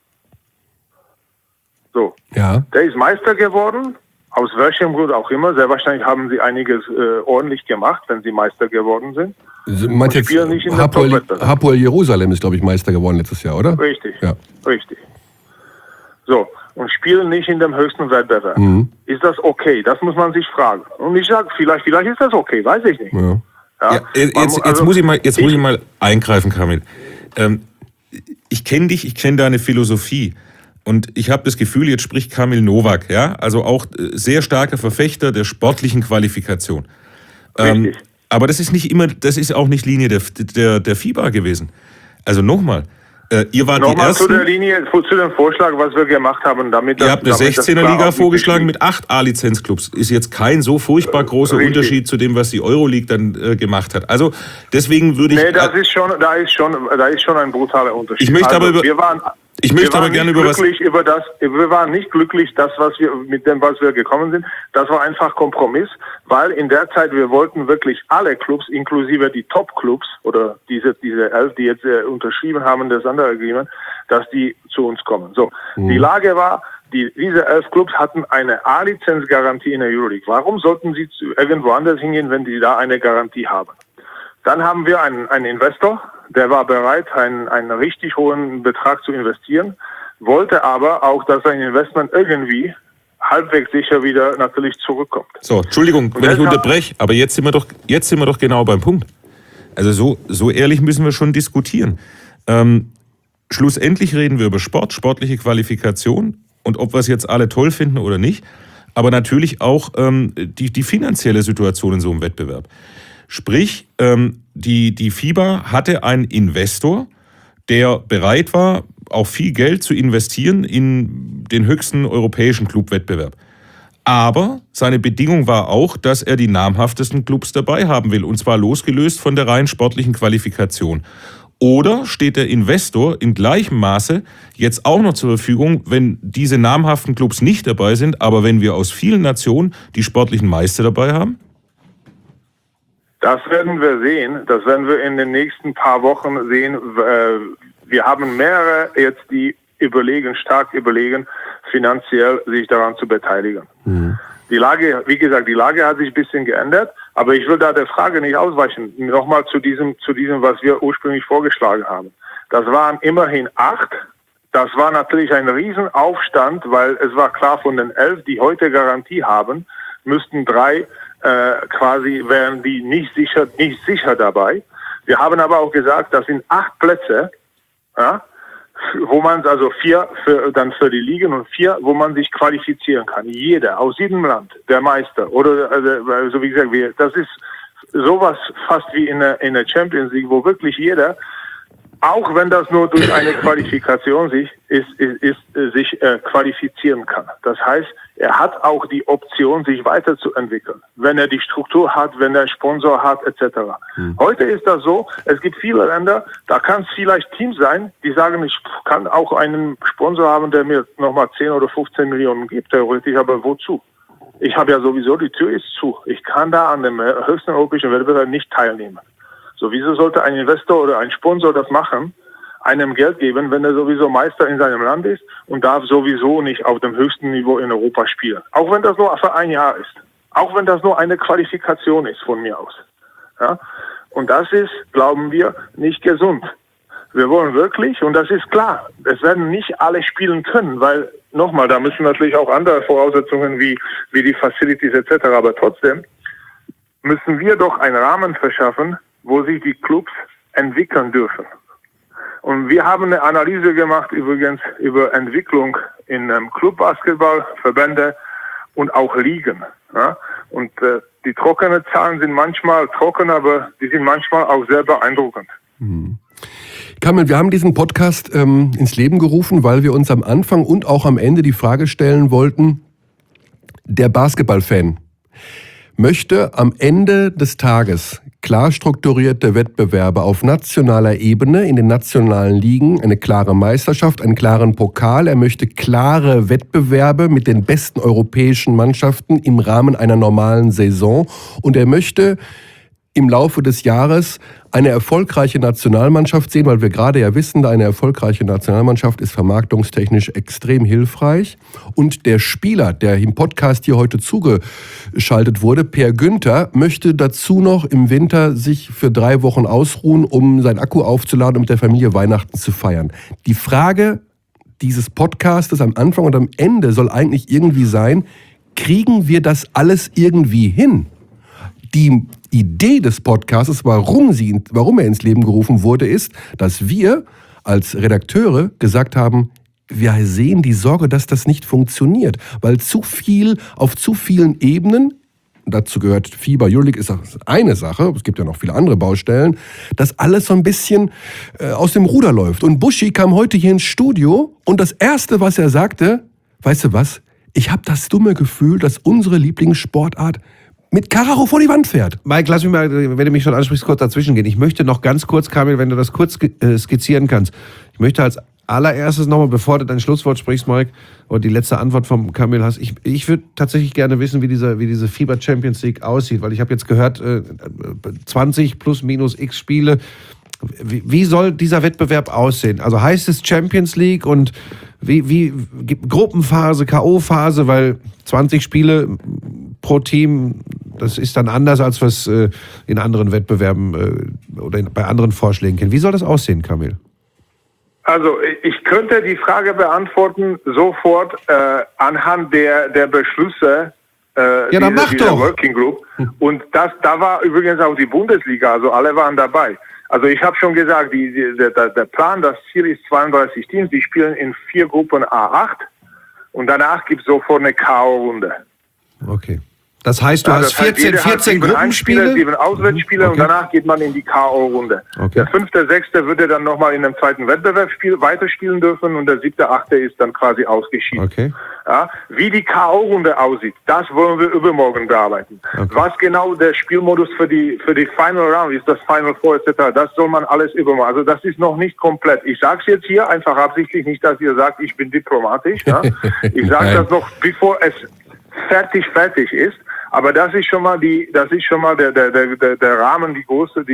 So. Ja. Der ist Meister geworden, aus welchem Grund auch immer. Sehr wahrscheinlich haben sie einiges ordentlich gemacht, wenn sie Meister geworden sind. Sie meint jetzt Hapoel Jerusalem ist, glaube ich, Meister geworden letztes Jahr, oder? Richtig, ja. Richtig. So, und spielen nicht in dem höchsten Wettbewerb. Mhm. Ist das okay? Das muss man sich fragen. Und ich sage, vielleicht ist das okay, weiß ich nicht. Ja. Ja, jetzt muss ich mal eingreifen, Kamil. Ich kenne dich, ich kenne deine Philosophie. Und ich habe das Gefühl, jetzt spricht Kamil Novak, ja, also auch sehr starker Verfechter der sportlichen Qualifikation. Aber das ist nicht immer, das ist auch nicht Linie der FIBA gewesen. Also nochmal, ihr wart die Ersten. Zu der Linie, zu dem Vorschlag, was wir gemacht haben, damit. Ihr habt eine 16er-Liga vorgeschlagen mit 8 A-Lizenzclubs. Ist jetzt kein so furchtbar großer Unterschied zu dem, was die Euroleague dann gemacht hat. Also deswegen würde ich. Nee, da ist schon ein brutaler Unterschied. Ich möchte aber Ich möchte aber gerne über was... Wir waren nicht glücklich, mit dem, was wir gekommen sind. Das war einfach Kompromiss, weil in der Zeit wir wollten wirklich alle Clubs, inklusive die Top-Clubs oder diese 11, die jetzt unterschrieben haben, das andere Agreement, dass die zu uns kommen. So, Die Lage war, diese 11 Clubs hatten eine A-Lizenz-Garantie in der Euroleague. Warum sollten sie irgendwo anders hingehen, wenn die da eine Garantie haben? Dann haben wir einen Investor, der war bereit, einen richtig hohen Betrag zu investieren, wollte aber auch, dass sein Investment irgendwie halbwegs sicher wieder natürlich zurückkommt. So, Entschuldigung, wenn ich unterbreche, aber jetzt sind wir doch genau beim Punkt. Also so ehrlich müssen wir schon diskutieren. Schlussendlich reden wir über Sport, sportliche Qualifikation und ob wir es jetzt alle toll finden oder nicht, aber natürlich auch die finanzielle Situation in so einem Wettbewerb. Sprich, die FIBA hatte einen Investor, der bereit war, auch viel Geld zu investieren in den höchsten europäischen Clubwettbewerb. Aber seine Bedingung war auch, dass er die namhaftesten Clubs dabei haben will, und zwar losgelöst von der rein sportlichen Qualifikation. Oder steht der Investor in gleichem Maße jetzt auch noch zur Verfügung, wenn diese namhaften Clubs nicht dabei sind, aber wenn wir aus vielen Nationen die sportlichen Meister dabei haben? Das werden wir sehen. Das werden wir in den nächsten paar Wochen sehen. Wir haben mehrere jetzt, die stark überlegen, finanziell sich daran zu beteiligen. Die Lage, wie gesagt, hat sich ein bisschen geändert, aber ich will da der Frage nicht ausweichen. Nochmal zu diesem, was wir ursprünglich vorgeschlagen haben. Das waren immerhin 8. Das war natürlich ein Riesenaufstand, weil es war klar, von den 11, die heute Garantie haben, müssten 3 wären die nicht sicher dabei. Wir haben aber auch gesagt, das sind 8 Plätze, ja, wo man, also 4 für die Ligen und 4, wo man sich qualifizieren kann. Jeder aus jedem Land, der Meister. Oder, also wie gesagt, das ist sowas fast wie in der Champions League, wo wirklich jeder, auch wenn das nur durch eine Qualifikation sich qualifizieren kann. Das heißt, er hat auch die Option, sich weiterzuentwickeln, wenn er die Struktur hat, wenn er einen Sponsor hat, etc. Heute ist das so, es gibt viele Länder, da kann es vielleicht Teams sein, die sagen, ich kann auch einen Sponsor haben, der mir nochmal 10 oder 15 Millionen gibt, theoretisch, aber wozu? Ich habe ja sowieso, die Tür ist zu. Ich kann da an dem höchsten europäischen Wettbewerb nicht teilnehmen. So, wieso sollte ein Investor oder ein Sponsor das machen, einem Geld geben, wenn er sowieso Meister in seinem Land ist und darf sowieso nicht auf dem höchsten Niveau in Europa spielen? Auch wenn das nur für ein Jahr ist. Auch wenn das nur eine Qualifikation ist von mir aus. Ja? Und das ist, glauben wir, nicht gesund. Wir wollen wirklich, und das ist klar, es werden nicht alle spielen können, weil, nochmal, da müssen natürlich auch andere Voraussetzungen wie die Facilities etc., aber trotzdem müssen wir doch einen Rahmen verschaffen, wo sich die Clubs entwickeln dürfen. Und wir haben eine Analyse gemacht übrigens über Entwicklung in Clubbasketball, Verbände und auch Ligen. Ja? Und die trockenen Zahlen sind manchmal trocken, aber die sind manchmal auch sehr beeindruckend. Kamil, wir haben diesen Podcast ins Leben gerufen, weil wir uns am Anfang und auch am Ende die Frage stellen wollten, der Basketballfan möchte am Ende des Tages klar strukturierte Wettbewerbe auf nationaler Ebene, in den nationalen Ligen, eine klare Meisterschaft, einen klaren Pokal. Er möchte klare Wettbewerbe mit den besten europäischen Mannschaften im Rahmen einer normalen Saison. Und er möchte im Laufe des Jahres eine erfolgreiche Nationalmannschaft sehen, weil wir gerade ja wissen, eine erfolgreiche Nationalmannschaft ist vermarktungstechnisch extrem hilfreich. Und der Spieler, der im Podcast hier heute zugeschaltet wurde, Per Günther, möchte dazu noch im Winter sich für 3 Wochen ausruhen, um sein Akku aufzuladen und mit der Familie Weihnachten zu feiern. Die Frage dieses Podcastes am Anfang und am Ende soll eigentlich irgendwie sein, kriegen wir das alles irgendwie hin? Die Idee des Podcasts, warum er ins Leben gerufen wurde, ist, dass wir als Redakteure gesagt haben, wir sehen die Sorge, dass das nicht funktioniert, weil auf zu vielen Ebenen, dazu gehört FIBA, Euroleague ist eine Sache, es gibt ja noch viele andere Baustellen, dass alles so ein bisschen aus dem Ruder läuft. Und Buschi kam heute hier ins Studio und das Erste, was er sagte, weißt du was, ich habe das dumme Gefühl, dass unsere Lieblingssportart mit Karacho vor die Wand fährt. Mike, lass mich mal, wenn du mich schon ansprichst, kurz dazwischen gehen. Ich möchte noch ganz kurz, Kamil, wenn du das kurz skizzieren kannst. Ich möchte als allererstes nochmal, bevor du dein Schlusswort sprichst, Mike, oder die letzte Antwort vom Kamil hast, ich würde tatsächlich gerne wissen, wie diese FIBA Champions League aussieht, weil ich habe jetzt gehört, 20 plus minus x Spiele. Wie soll dieser Wettbewerb aussehen? Also heißt es Champions League und wie Gruppenphase, K.O.-Phase, weil 20 Spiele pro Team, das ist dann anders, als was in anderen Wettbewerben oder bei anderen Vorschlägen kennen. Wie soll das aussehen, Kamil? Also ich könnte die Frage beantworten sofort anhand der Beschlüsse dieser Working Group. Und da war übrigens auch die Bundesliga, also alle waren dabei. Also ich habe schon gesagt, der Plan, das Ziel ist 32 Teams, die spielen in 4 Gruppen A8 und danach gibt es sofort eine K.O.-Runde. Okay. Das heißt, du hast 14 Gruppenspiele, 7 Auswärtsspiele und danach geht man in die K.O.-Runde. Okay. Der 5., 6. würde dann nochmal in einem zweiten Wettbewerbsspiel weiterspielen dürfen und der 7., 8. ist dann quasi ausgeschieden. Okay. Ja, wie die K.O.-Runde aussieht, das wollen wir übermorgen bearbeiten. Okay. Was genau der Spielmodus für die Final Round ist, das Final Four etc., das soll man alles übermorgen. Also das ist noch nicht komplett. Ich sage es jetzt hier einfach absichtlich, nicht, dass ihr sagt, ich bin diplomatisch. Ja? Ich sage das noch, bevor es fertig ist. Aber das ist schon mal der Rahmen, die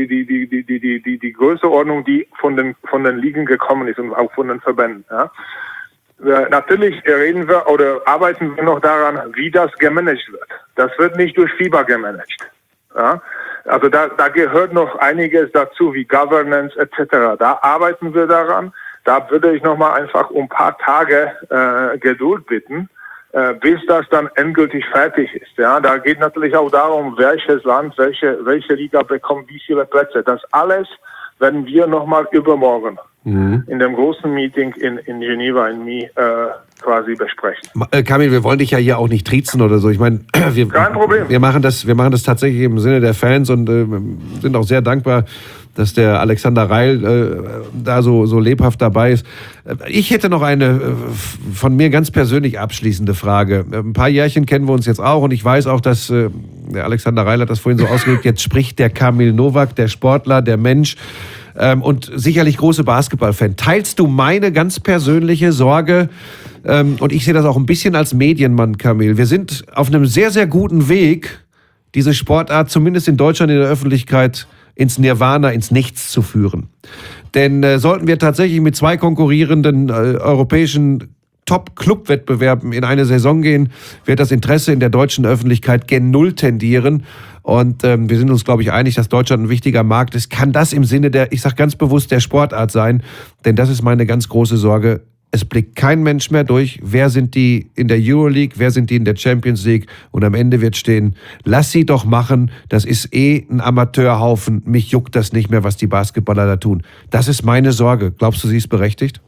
Größenordnung, die von den Ligen gekommen ist und auch von den Verbänden. Ja. Natürlich reden wir oder arbeiten wir noch daran, wie das gemanagt wird. Das wird nicht durch FIBA gemanagt. Ja. Also da gehört noch einiges dazu, wie Governance etc. Da arbeiten wir daran. Da würde ich noch mal einfach um ein paar Tage Geduld bitten, bis das dann endgültig fertig ist. Ja, da geht natürlich auch darum, welches Land, welche Liga bekommt wie viele Plätze. Das alles werden wir nochmal übermorgen in dem großen Meeting in Geneva in Mai quasi besprechen. Kamil, wir wollen dich ja hier auch nicht triezen oder so. Ich meine, kein Problem. Wir machen das tatsächlich im Sinne der Fans und sind auch sehr dankbar, dass der Alexander Reil da so lebhaft dabei ist. Ich hätte noch eine von mir ganz persönlich abschließende Frage. Ein paar Jährchen kennen wir uns jetzt auch und ich weiß auch, dass der Alexander Reil hat das vorhin so ausgedrückt, jetzt spricht der Kamil Novak, der Sportler, der Mensch und sicherlich große Basketballfan. Teilst du meine ganz persönliche Sorge, und ich sehe das auch ein bisschen als Medienmann, Kamil, wir sind auf einem sehr, sehr guten Weg, diese Sportart zumindest in Deutschland in der Öffentlichkeit ins Nirvana, ins Nichts zu führen. Denn sollten wir tatsächlich mit 2 konkurrierenden europäischen Top-Club-Wettbewerben in eine Saison gehen, wird das Interesse in der deutschen Öffentlichkeit gen Null tendieren. Und wir sind uns, glaube ich, einig, dass Deutschland ein wichtiger Markt ist. Kann das im Sinne der, ich sage ganz bewusst, der Sportart sein? Denn das ist meine ganz große Sorge. Es blickt kein Mensch mehr durch, wer sind die in der Euroleague, wer sind die in der Champions League und am Ende wird stehen, lass sie doch machen, das ist ein Amateurhaufen, mich juckt das nicht mehr, was die Basketballer da tun. Das ist meine Sorge. Glaubst du, sie ist berechtigt?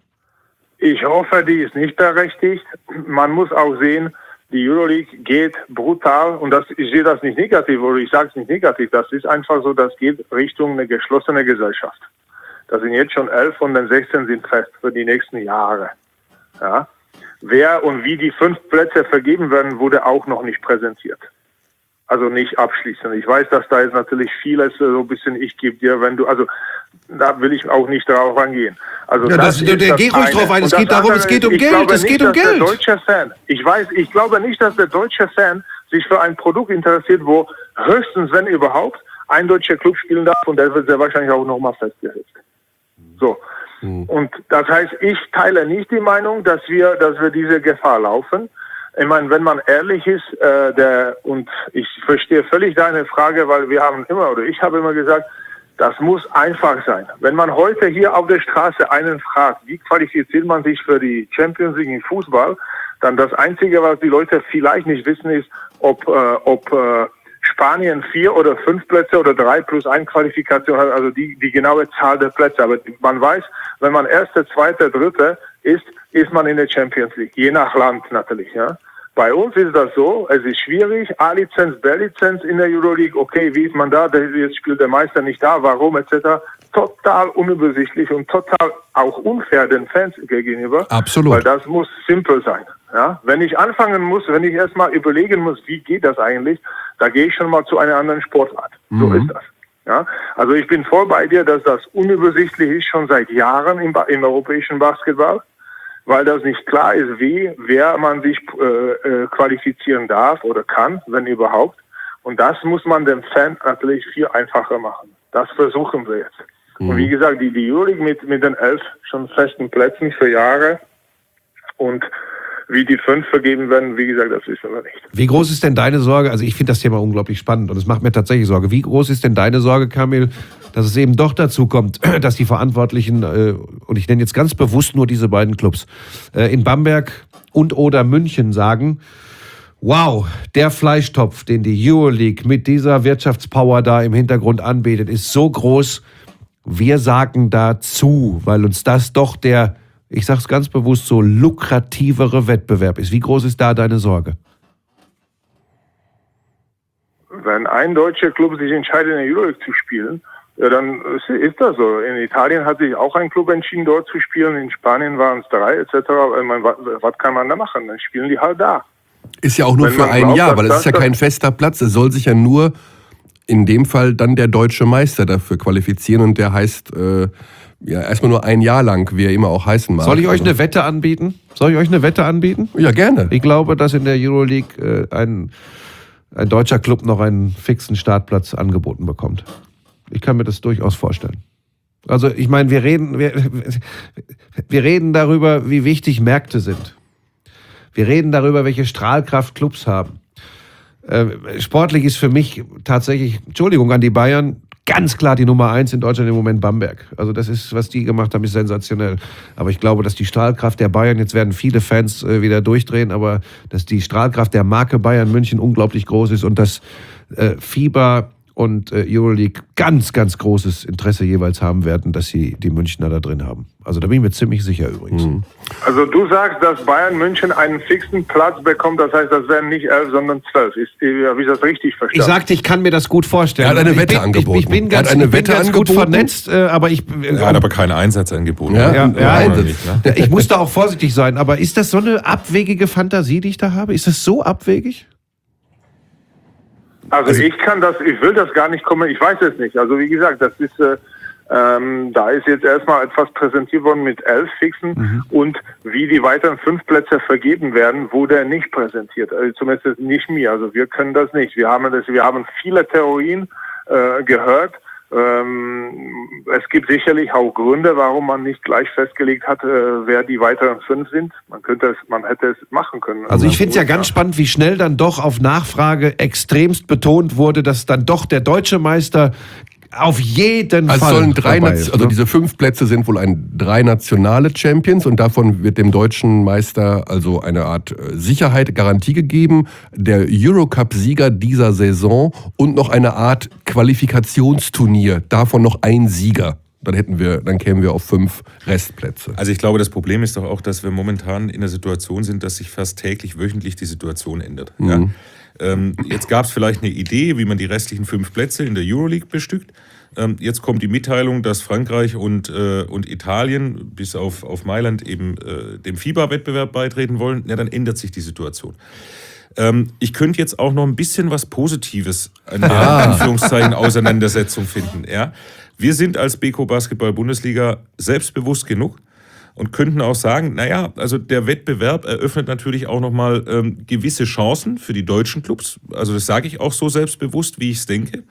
Ich hoffe, die ist nicht berechtigt. Man muss auch sehen, die Euroleague geht brutal und ich sehe das nicht negativ oder ich sage es nicht negativ, das ist einfach so, das geht Richtung eine geschlossene Gesellschaft. Da sind jetzt schon 11 von den 16 sind fest für die nächsten Jahre. Ja. Wer und wie die 5 Plätze vergeben werden, wurde auch noch nicht präsentiert. Also nicht abschließend. Ich weiß, dass da jetzt natürlich vieles so ein bisschen ich gebe dir, wenn du, also da will ich auch nicht darauf angehen. Also ja, der geht ruhig drauf ein. Es geht darum, es geht um Geld. Es geht um Geld. Der deutsche Fan, ich glaube nicht, dass der deutsche Fan sich für ein Produkt interessiert, wo höchstens, wenn überhaupt, ein deutscher Club spielen darf und der wird sehr wahrscheinlich auch nochmal festgesetzt. So. Und das heißt, ich teile nicht die Meinung, dass wir diese Gefahr laufen. Ich meine, wenn man ehrlich ist, und ich verstehe völlig deine Frage, weil ich habe immer gesagt, das muss einfach sein. Wenn man heute hier auf der Straße einen fragt, wie qualifiziert man sich für die Champions League im Fußball, dann das Einzige, was die Leute vielleicht nicht wissen, ist, ob Spanien 4 oder 5 Plätze oder 3 plus 1 Qualifikation hat, also die genaue Zahl der Plätze. Aber man weiß, wenn man 1., 2., 3. ist man in der Champions League, je nach Land natürlich. Ja. Bei uns ist das so, es ist schwierig, A-Lizenz, B-Lizenz in der Euroleague, okay, wie ist man da, jetzt spielt der Meister nicht da, warum etc. Total unübersichtlich und total auch unfair den Fans gegenüber. Absolut. Weil das muss simpel sein. Ja? Wenn ich erstmal überlegen muss, wie geht das eigentlich, da gehe ich schon mal zu einer anderen Sportart. So ist das. Ja, also ich bin voll bei dir, dass das unübersichtlich ist, schon seit Jahren im europäischen Basketball, weil das nicht klar ist, wer man sich qualifizieren darf oder kann, wenn überhaupt. Und das muss man dem Fan natürlich viel einfacher machen. Das versuchen wir jetzt. Und wie gesagt, die Euroleague mit den 11 schon festen Plätzen für Jahre und wie die 5 vergeben werden, wie gesagt, das wissen wir nicht. Wie groß ist denn deine Sorge? Also ich finde das Thema unglaublich spannend und es macht mir tatsächlich Sorge. Wie groß ist denn deine Sorge, Kamil, dass es eben doch dazu kommt, dass die Verantwortlichen, und ich nenne jetzt ganz bewusst nur diese beiden Clubs, in Bamberg und oder München sagen, wow, der Fleischtopf, den die Euroleague mit dieser Wirtschaftspower da im Hintergrund anbietet, ist so groß, wir sagen dazu, weil uns das doch der, ich sage es ganz bewusst, so lukrativere Wettbewerb ist. Wie groß ist da deine Sorge? Wenn ein deutscher Club sich entscheidet, in der Euroleague zu spielen, ja, dann ist das so. In Italien hat sich auch ein Club entschieden, dort zu spielen. In Spanien waren es 3 etc. Was kann man da machen? Dann spielen die halt da. Ist ja auch nur für ein Jahr, weil es ist ja kein fester Platz. Es soll sich ja nur in dem Fall dann der deutsche Meister dafür qualifizieren und der heißt erstmal nur ein Jahr lang, wie er immer auch heißen mag. Soll ich euch eine Wette anbieten? Ja, gerne. Ich glaube, dass in der Euroleague ein deutscher Club noch einen fixen Startplatz angeboten bekommt. Ich kann mir das durchaus vorstellen. Also ich meine, wir reden darüber, wie wichtig Märkte sind. Wir reden darüber, welche Strahlkraft Clubs haben. Sportlich ist für mich tatsächlich, Entschuldigung an die Bayern, ganz klar die Nummer 1 in Deutschland im Moment Bamberg. Also das ist, was die gemacht haben, ist sensationell. Aber ich glaube, dass die Strahlkraft der Bayern, jetzt werden viele Fans wieder durchdrehen, aber dass die Strahlkraft der Marke Bayern München unglaublich groß ist und dass FIBA und Euroleague ganz, ganz großes Interesse jeweils haben werden, dass sie die Münchner da drin haben. Also da bin ich mir ziemlich sicher übrigens. Also du sagst, dass Bayern München einen fixen Platz bekommt, das heißt, das werden nicht 11, sondern 12. Habe ich das richtig verstanden? Ich sagte, ich kann mir das gut vorstellen. Er hat eine Wette angeboten. Ich bin ganz gut vernetzt, aber ich... Er hat aber keinen Einsatz angeboten. Ich muss da auch vorsichtig sein, aber ist das so eine abwegige Fantasie, die ich da habe? Ist das so abwegig? Also ich will das gar nicht kommen, ich weiß es nicht. Also wie gesagt, das ist, da ist jetzt erstmal etwas präsentiert worden mit 11 Fixen und wie die weiteren 5 Plätze vergeben werden, wurde nicht präsentiert. Also zumindest nicht mir. Also wir können das nicht. Wir haben viele Theorien gehört. Es gibt sicherlich auch Gründe, warum man nicht gleich festgelegt hat, wer die weiteren 5 sind. Man hätte es machen können. Also ich finde es ja ganz spannend, wie schnell dann doch auf Nachfrage extremst betont wurde, dass dann doch der deutsche Meister auf jeden Fall. Sollen diese 5 Plätze sind wohl 3 nationale Champions und davon wird dem deutschen Meister also eine Art Sicherheit, Garantie gegeben. Der Eurocup-Sieger dieser Saison und noch eine Art Qualifikationsturnier, davon noch ein Sieger. Dann kämen wir auf 5 Restplätze. Also ich glaube, das Problem ist doch auch, dass wir momentan in der Situation sind, dass sich fast täglich, wöchentlich die Situation ändert. Ja? Jetzt gab es vielleicht eine Idee, wie man die restlichen 5 Plätze in der Euroleague bestückt. Jetzt kommt die Mitteilung, dass Frankreich und Italien bis auf Mailand eben dem FIBA-Wettbewerb beitreten wollen. Ja, dann ändert sich die Situation. Ich könnte jetzt auch noch ein bisschen was Positives an der Anführungszeichen Auseinandersetzung finden. Ja? Wir sind als Beko Basketball Bundesliga selbstbewusst genug und könnten auch sagen, naja, also der Wettbewerb eröffnet natürlich auch nochmal gewisse Chancen für die deutschen Clubs. Also das sage ich auch so selbstbewusst, wie ich es denke.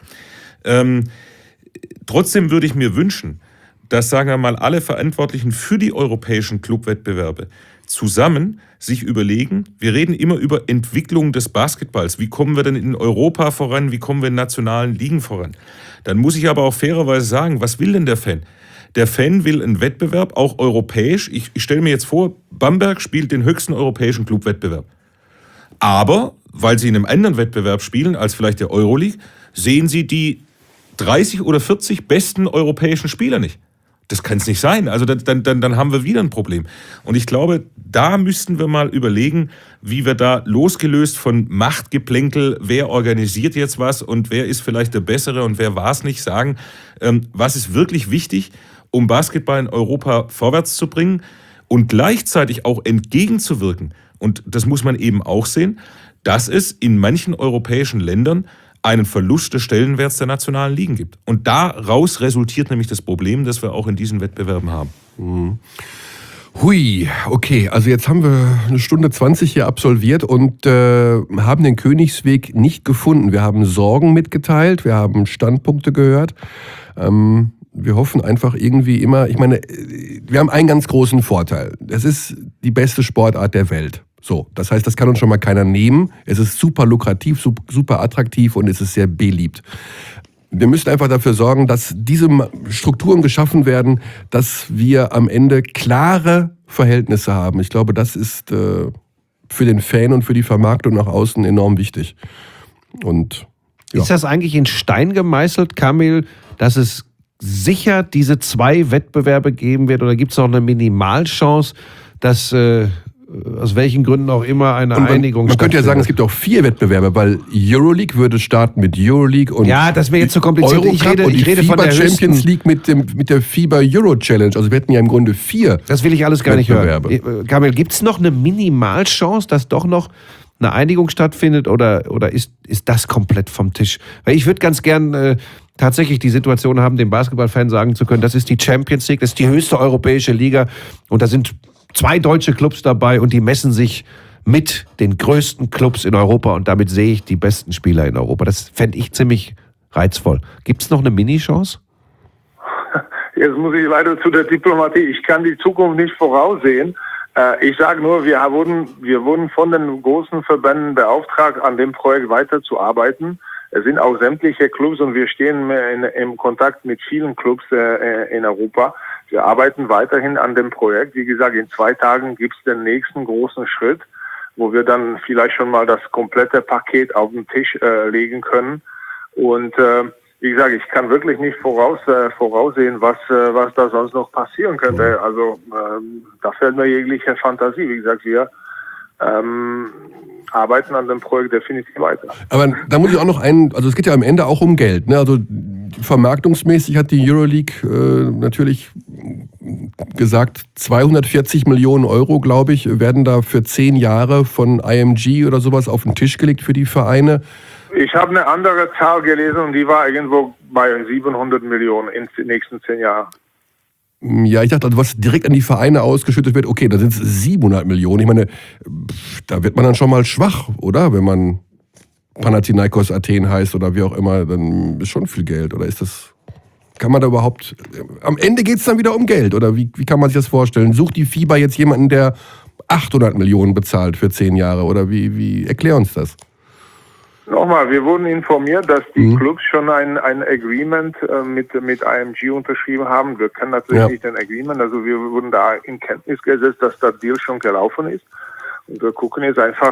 Trotzdem würde ich mir wünschen, dass, sagen wir mal, alle Verantwortlichen für die europäischen Clubwettbewerbe zusammen sich überlegen, wir reden immer über Entwicklung des Basketballs. Wie kommen wir denn in Europa voran? Wie kommen wir in nationalen Ligen voran? Dann muss ich aber auch fairerweise sagen, was will denn der Fan? Der Fan will einen Wettbewerb, auch europäisch. Ich stelle mir jetzt vor, Bamberg spielt den höchsten europäischen Clubwettbewerb. Aber, weil sie in einem anderen Wettbewerb spielen, als vielleicht der Euroleague, sehen sie die 30 oder 40 besten europäischen Spieler nicht. Das kann es nicht sein. Also dann haben wir wieder ein Problem. Und ich glaube, da müssten wir mal überlegen, wie wir da losgelöst von Machtgeplänkel, wer organisiert jetzt was und wer ist vielleicht der Bessere und wer war es nicht, sagen, was ist wirklich wichtig, um Basketball in Europa vorwärts zu bringen und gleichzeitig auch entgegenzuwirken. Und das muss man eben auch sehen, dass es in manchen europäischen Ländern einen Verlust des Stellenwerts der nationalen Ligen gibt. Und daraus resultiert nämlich das Problem, das wir auch in diesen Wettbewerben haben. Hui, okay, also jetzt haben wir 1:20 hier absolviert und haben den Königsweg nicht gefunden. Wir haben Sorgen mitgeteilt, wir haben Standpunkte gehört. Wir hoffen einfach irgendwie immer, ich meine, wir haben einen ganz großen Vorteil. Es ist die beste Sportart der Welt. So, das heißt, das kann uns schon mal keiner nehmen. Es ist super lukrativ, super attraktiv und es ist sehr beliebt. Wir müssen einfach dafür sorgen, dass diese Strukturen geschaffen werden, dass wir am Ende klare Verhältnisse haben. Ich glaube, das ist für den Fan und für die Vermarktung nach außen enorm wichtig. Und ja. Ist das eigentlich in Stein gemeißelt, Kamil, dass es sicher diese 2 Wettbewerbe geben wird? Oder gibt es auch eine Minimalchance, dass aus welchen Gründen auch immer eine Einigung Man könnte ja sagen, es gibt auch 4 Wettbewerbe, weil Euroleague würde starten mit Euroleague und ja, das wäre jetzt zu kompliziert. Ich rede von der Champions League mit der FIBA Euro Challenge. Also wir hätten ja im Grunde 4. Das will ich alles gar nicht hören. Kamil, gibt es noch eine Minimalchance, dass doch noch eine Einigung stattfindet oder ist das komplett vom Tisch? Weil ich würde ganz gern tatsächlich die Situation haben, dem Basketballfan sagen zu können, das ist die Champions League, das ist die höchste europäische Liga und da sind 2 deutsche Clubs dabei und die messen sich mit den größten Clubs in Europa und damit sehe ich die besten Spieler in Europa. Das fände ich ziemlich reizvoll. Gibt es noch eine Mini-Chance? Jetzt muss ich leider zu der Diplomatie. Ich kann die Zukunft nicht voraussehen. Ich sage nur, wir wurden von den großen Verbänden beauftragt, an dem Projekt weiterzuarbeiten. Es sind auch sämtliche Clubs und wir stehen im Kontakt mit vielen Clubs in Europa. Wir arbeiten weiterhin an dem Projekt. Wie gesagt, in 2 Tagen gibt es den nächsten großen Schritt, wo wir dann vielleicht schon mal das komplette Paket auf den Tisch legen können. Und wie gesagt, ich kann wirklich nicht voraussehen, was da sonst noch passieren könnte. Also da fällt mir jegliche Fantasie. Wie gesagt, wir arbeiten an dem Projekt definitiv weiter. Aber da muss ich auch noch also es geht ja am Ende auch um Geld, ne? Also vermarktungsmäßig hat die Euroleague natürlich gesagt, 240 Millionen Euro, glaube ich, werden da für 10 Jahre von IMG oder sowas auf den Tisch gelegt für die Vereine. Ich habe eine andere Zahl gelesen und die war irgendwo bei 700 Millionen in den nächsten 10 Jahren. Ja, ich dachte, also was direkt an die Vereine ausgeschüttet wird, okay, da sind es 700 Millionen. Ich meine, da wird man dann schon mal schwach, oder? Wenn man Panathinaikos Athen heißt oder wie auch immer, dann ist schon viel Geld. Oder ist das, kann man da überhaupt, am Ende geht es dann wieder um Geld, oder wie kann man sich das vorstellen? Sucht die FIBA jetzt jemanden, der 800 Millionen bezahlt für 10 Jahre, oder wie erklär uns das? Nochmal, wir wurden informiert, dass die Clubs schon ein Agreement mit IMG unterschrieben haben. Wir kennen natürlich nicht den Agreement, also wir wurden da in Kenntnis gesetzt, dass der Deal schon gelaufen ist. Und wir gucken jetzt einfach,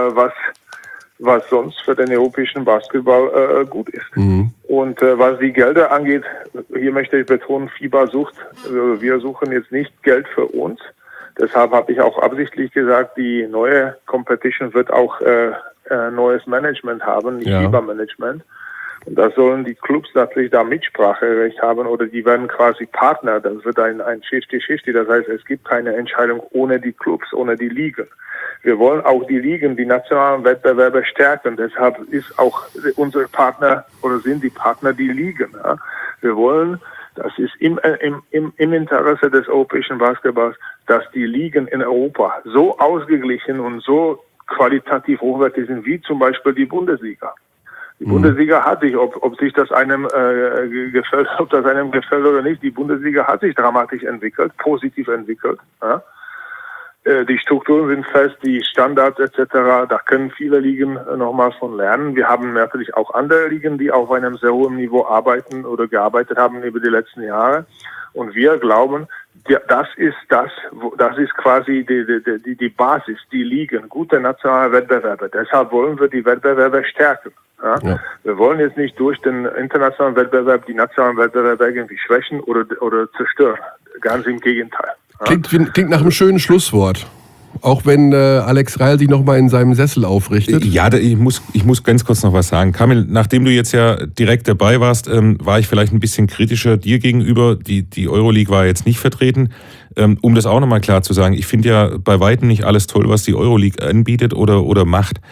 was sonst für den europäischen Basketball gut ist. Und was die Gelder angeht, hier möchte ich betonen, FIBA wir suchen jetzt nicht Geld für uns. Deshalb habe ich auch absichtlich gesagt, die neue Competition wird auch neues Management haben, nicht FIBA-Management. Und da sollen die Clubs natürlich da Mitspracherecht haben oder die werden quasi Partner. Das wird ein 50-50. Das heißt, es gibt keine Entscheidung ohne die Clubs, ohne die Ligen. Wir wollen auch die Ligen, die nationalen Wettbewerbe stärken. Deshalb ist auch unsere Partner oder sind die Partner die Ligen. Ja. Wir wollen, das ist im Interesse des europäischen Basketballs, dass die Ligen in Europa so ausgeglichen und so qualitativ hochwertig sind, wie zum Beispiel die Bundesliga. Die Bundesliga hat sich, ob sich das einem gefällt, ob das einem gefällt oder nicht, die Bundesliga hat sich dramatisch entwickelt, positiv entwickelt. Ja. Die Strukturen sind fest, die Standards etc., da können viele Ligen nochmal von lernen. Wir haben natürlich auch andere Ligen, die auf einem sehr hohen Niveau arbeiten oder gearbeitet haben über die letzten Jahre. Und wir glauben, das ist quasi die Basis, die Ligen, gute nationale Wettbewerbe. Deshalb wollen wir die Wettbewerbe stärken. Ja? Ja. Wir wollen jetzt nicht durch den internationalen Wettbewerb die nationalen Wettbewerbe irgendwie schwächen oder zerstören. Ganz im Gegenteil. Ja? Klingt nach einem schönen Schlusswort. Auch wenn Alex Reil sich nochmal in seinem Sessel aufrichtet. Ja, ich muss ganz kurz noch was sagen. Kamil, nachdem du jetzt ja direkt dabei warst, war ich vielleicht ein bisschen kritischer dir gegenüber. Die Euroleague war jetzt nicht vertreten. Um das auch nochmal klar zu sagen, ich finde ja bei weitem nicht alles toll, was die Euroleague anbietet oder macht.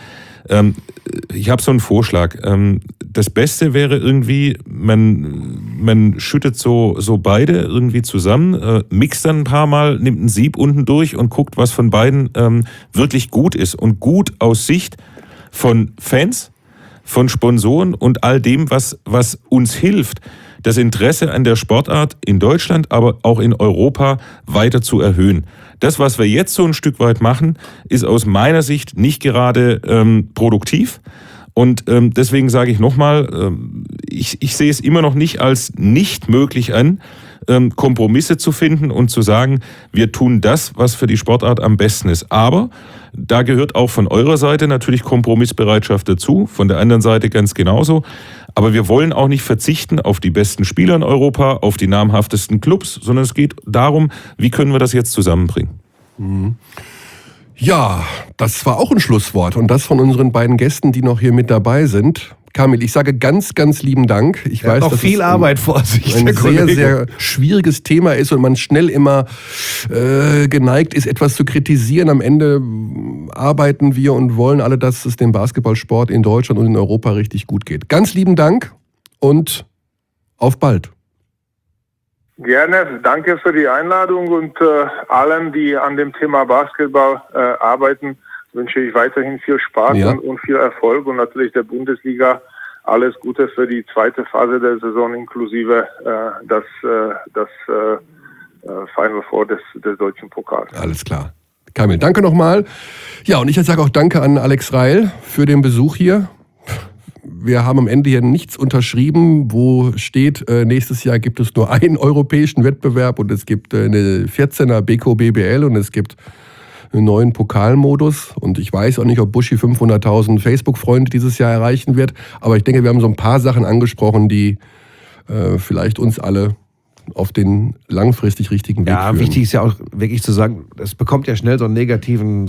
Ich habe so einen Vorschlag. Das Beste wäre irgendwie, man schüttet so beide irgendwie zusammen, mixt dann ein paar Mal, nimmt ein Sieb unten durch und guckt, was von beiden wirklich gut ist. Und gut aus Sicht von Fans, von Sponsoren und all dem, was uns hilft, das Interesse an der Sportart in Deutschland, aber auch in Europa weiter zu erhöhen. Das, was wir jetzt so ein Stück weit machen, ist aus meiner Sicht nicht gerade produktiv. Und deswegen sage ich nochmal, ich sehe es immer noch nicht als nicht möglich an, Kompromisse zu finden und zu sagen, wir tun das, was für die Sportart am besten ist. Aber da gehört auch von eurer Seite natürlich Kompromissbereitschaft dazu, von der anderen Seite ganz genauso. Aber wir wollen auch nicht verzichten auf die besten Spieler in Europa, auf die namhaftesten Clubs, sondern es geht darum, wie können wir das jetzt zusammenbringen. Ja, das war auch ein Schlusswort und das von unseren beiden Gästen, die noch hier mit dabei sind. Kamil, ich sage ganz, ganz lieben Dank. Ich weiß, noch dass viel Arbeit vor sich. ein sehr, sehr schwieriges Thema ist und man schnell immer geneigt ist, etwas zu kritisieren. Am Ende arbeiten wir und wollen alle, dass es dem Basketballsport in Deutschland und in Europa richtig gut geht. Ganz lieben Dank und auf bald. Gerne, danke für die Einladung und allen, die an dem Thema Basketball arbeiten, wünsche ich weiterhin viel Spaß und viel Erfolg und natürlich der Bundesliga alles Gute für die zweite Phase der Saison inklusive das Final Four des deutschen Pokals. Alles klar. Kamil, danke nochmal. Ja, und ich sage auch danke an Alex Reil für den Besuch hier. Wir haben am Ende hier nichts unterschrieben, wo steht, nächstes Jahr gibt es nur einen europäischen Wettbewerb und es gibt eine 14er BKBBL und es gibt einen neuen Pokalmodus. Und ich weiß auch nicht, ob Buschi 500.000 Facebook-Freunde dieses Jahr erreichen wird. Aber ich denke, wir haben so ein paar Sachen angesprochen, die vielleicht uns alle auf den langfristig richtigen Weg führen. Wichtig ist ja auch wirklich zu sagen, es bekommt ja schnell so einen negativen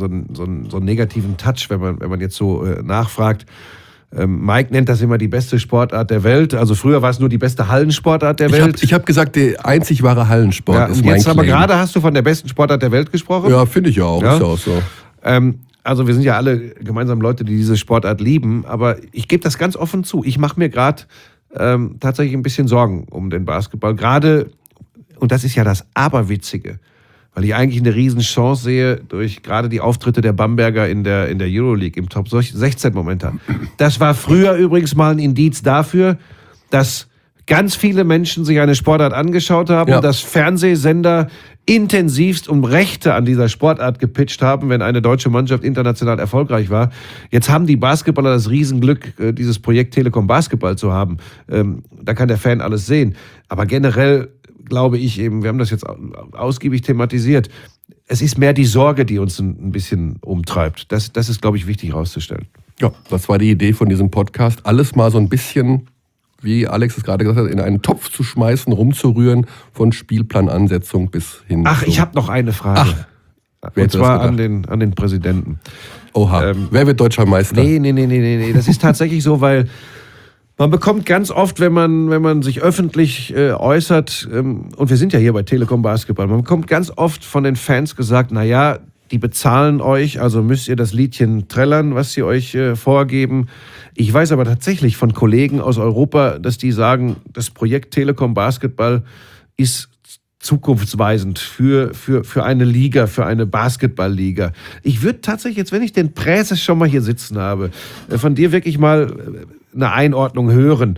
Touch, wenn man jetzt so nachfragt. Mike nennt das immer die beste Sportart der Welt. Also früher war es nur die beste Hallensportart der Welt. Ich hab gesagt, der einzig wahre Hallensport ist mein jetzt Claim. Aber gerade hast du von der besten Sportart der Welt gesprochen. Ja, finde ich ja auch. Ja? Ist ja auch so. Also wir sind ja alle gemeinsam Leute, die diese Sportart lieben. Aber ich gebe das ganz offen zu. Ich mache mir gerade tatsächlich ein bisschen Sorgen um den Basketball. Gerade, und das ist ja das Aberwitzige, weil ich eigentlich eine Riesenchance sehe durch gerade die Auftritte der Bamberger in der Euroleague im Top 16 momentan. Das war früher übrigens mal ein Indiz dafür, dass ganz viele Menschen sich eine Sportart angeschaut haben, dass Fernsehsender intensivst um Rechte an dieser Sportart gepitcht haben, wenn eine deutsche Mannschaft international erfolgreich war. Jetzt haben die Basketballer das Riesenglück, dieses Projekt Telekom Basketball zu haben. Da kann der Fan alles sehen. Aber generell glaube ich eben, wir haben das jetzt ausgiebig thematisiert, es ist mehr die Sorge, die uns ein bisschen umtreibt. Das ist, glaube ich, wichtig herauszustellen. Ja, das war die Idee von diesem Podcast. Alles mal so ein bisschen, wie Alex es gerade gesagt hat, in einen Topf zu schmeißen, rumzurühren, von Spielplanansetzung bis hin. Ach, ich habe noch eine Frage. Und zwar an den Präsidenten. Oha, wer wird deutscher Meister? Nee. Das ist tatsächlich so, weil man bekommt ganz oft, wenn man sich öffentlich äußert, und wir sind ja hier bei Telekom Basketball, man bekommt ganz oft von den Fans gesagt, naja, die bezahlen euch, also müsst ihr das Liedchen trällern, was sie euch vorgeben. Ich weiß aber tatsächlich von Kollegen aus Europa, dass die sagen, das Projekt Telekom Basketball ist zukunftsweisend für eine Liga, für eine Basketballliga. Ich würde tatsächlich jetzt, wenn ich den Präses schon mal hier sitzen habe, von dir wirklich mal eine Einordnung hören.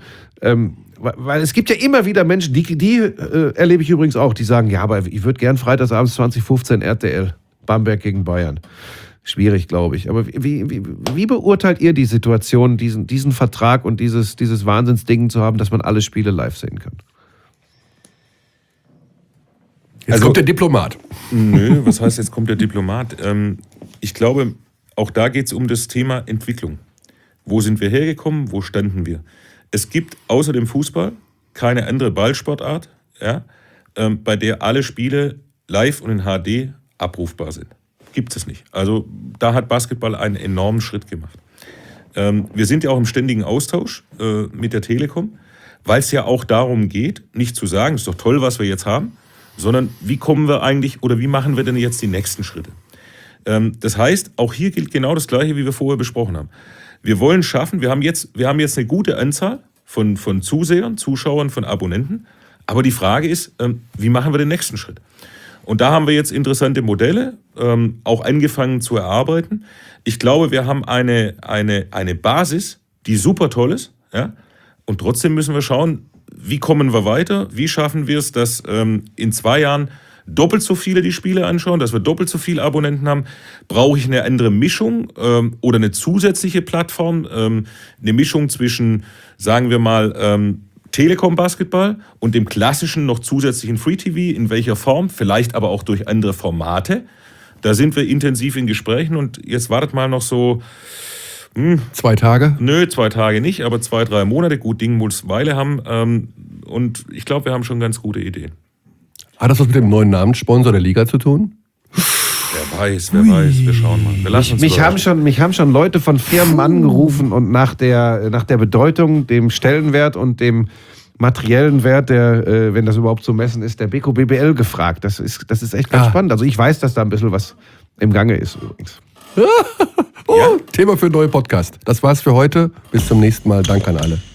Weil es gibt ja immer wieder Menschen, die erlebe ich übrigens auch, die sagen, ja, aber ich würde gern freitagsabends 2015 RTL, Bamberg gegen Bayern. Schwierig, glaube ich. Aber wie beurteilt ihr die Situation, diesen Vertrag und dieses Wahnsinnsding zu haben, dass man alle Spiele live sehen kann? Jetzt kommt der Diplomat. Nö, was heißt, jetzt kommt der Diplomat? Ich glaube, auch da geht es um das Thema Entwicklung. Wo sind wir hergekommen? Wo standen wir? Es gibt außer dem Fußball keine andere Ballsportart, bei der alle Spiele live und in HD abrufbar sind. Gibt es nicht. Also da hat Basketball einen enormen Schritt gemacht. Wir sind ja auch im ständigen Austausch mit der Telekom, weil es ja auch darum geht, nicht zu sagen, ist doch toll, was wir jetzt haben, sondern wie kommen wir eigentlich oder wie machen wir denn jetzt die nächsten Schritte? Das heißt, auch hier gilt genau das Gleiche, wie wir vorher besprochen haben. wir wollen schaffen, wir haben jetzt eine gute Anzahl von Zusehern, Zuschauern, von Abonnenten. Aber die Frage ist, wie machen wir den nächsten Schritt? Und da haben wir jetzt interessante Modelle, auch angefangen zu erarbeiten. Ich glaube, wir haben eine Basis, die super toll ist. Ja? Und trotzdem müssen wir schauen, wie kommen wir weiter? Wie schaffen wir es, dass in 2 Jahren doppelt so viele die Spiele anschauen, dass wir doppelt so viele Abonnenten haben? Brauche ich eine andere Mischung oder eine zusätzliche Plattform? Eine Mischung zwischen, sagen wir mal, Telekom Basketball und dem klassischen noch zusätzlichen Free TV, in welcher Form? Vielleicht aber auch durch andere Formate. Da sind wir intensiv in Gesprächen und jetzt wartet mal noch so... 2 Tage? Nö, 2 Tage nicht, aber 2, 3 Monate. Gut, Ding muss Weile haben. Und ich glaube, wir haben schon ganz gute Ideen. Hat das was mit dem neuen Namenssponsor der Liga zu tun? Wer weiß, wir schauen mal. Wir lassen uns mich haben schon Leute von Firmen angerufen und nach der Bedeutung, dem Stellenwert und dem materiellen Wert, der, wenn das überhaupt zu messen ist, der Beko BBL gefragt. Das ist echt ganz spannend. Also ich weiß, dass da ein bisschen was im Gange ist übrigens. Thema für einen neuen Podcast. Das war's für heute. Bis zum nächsten Mal. Danke an alle.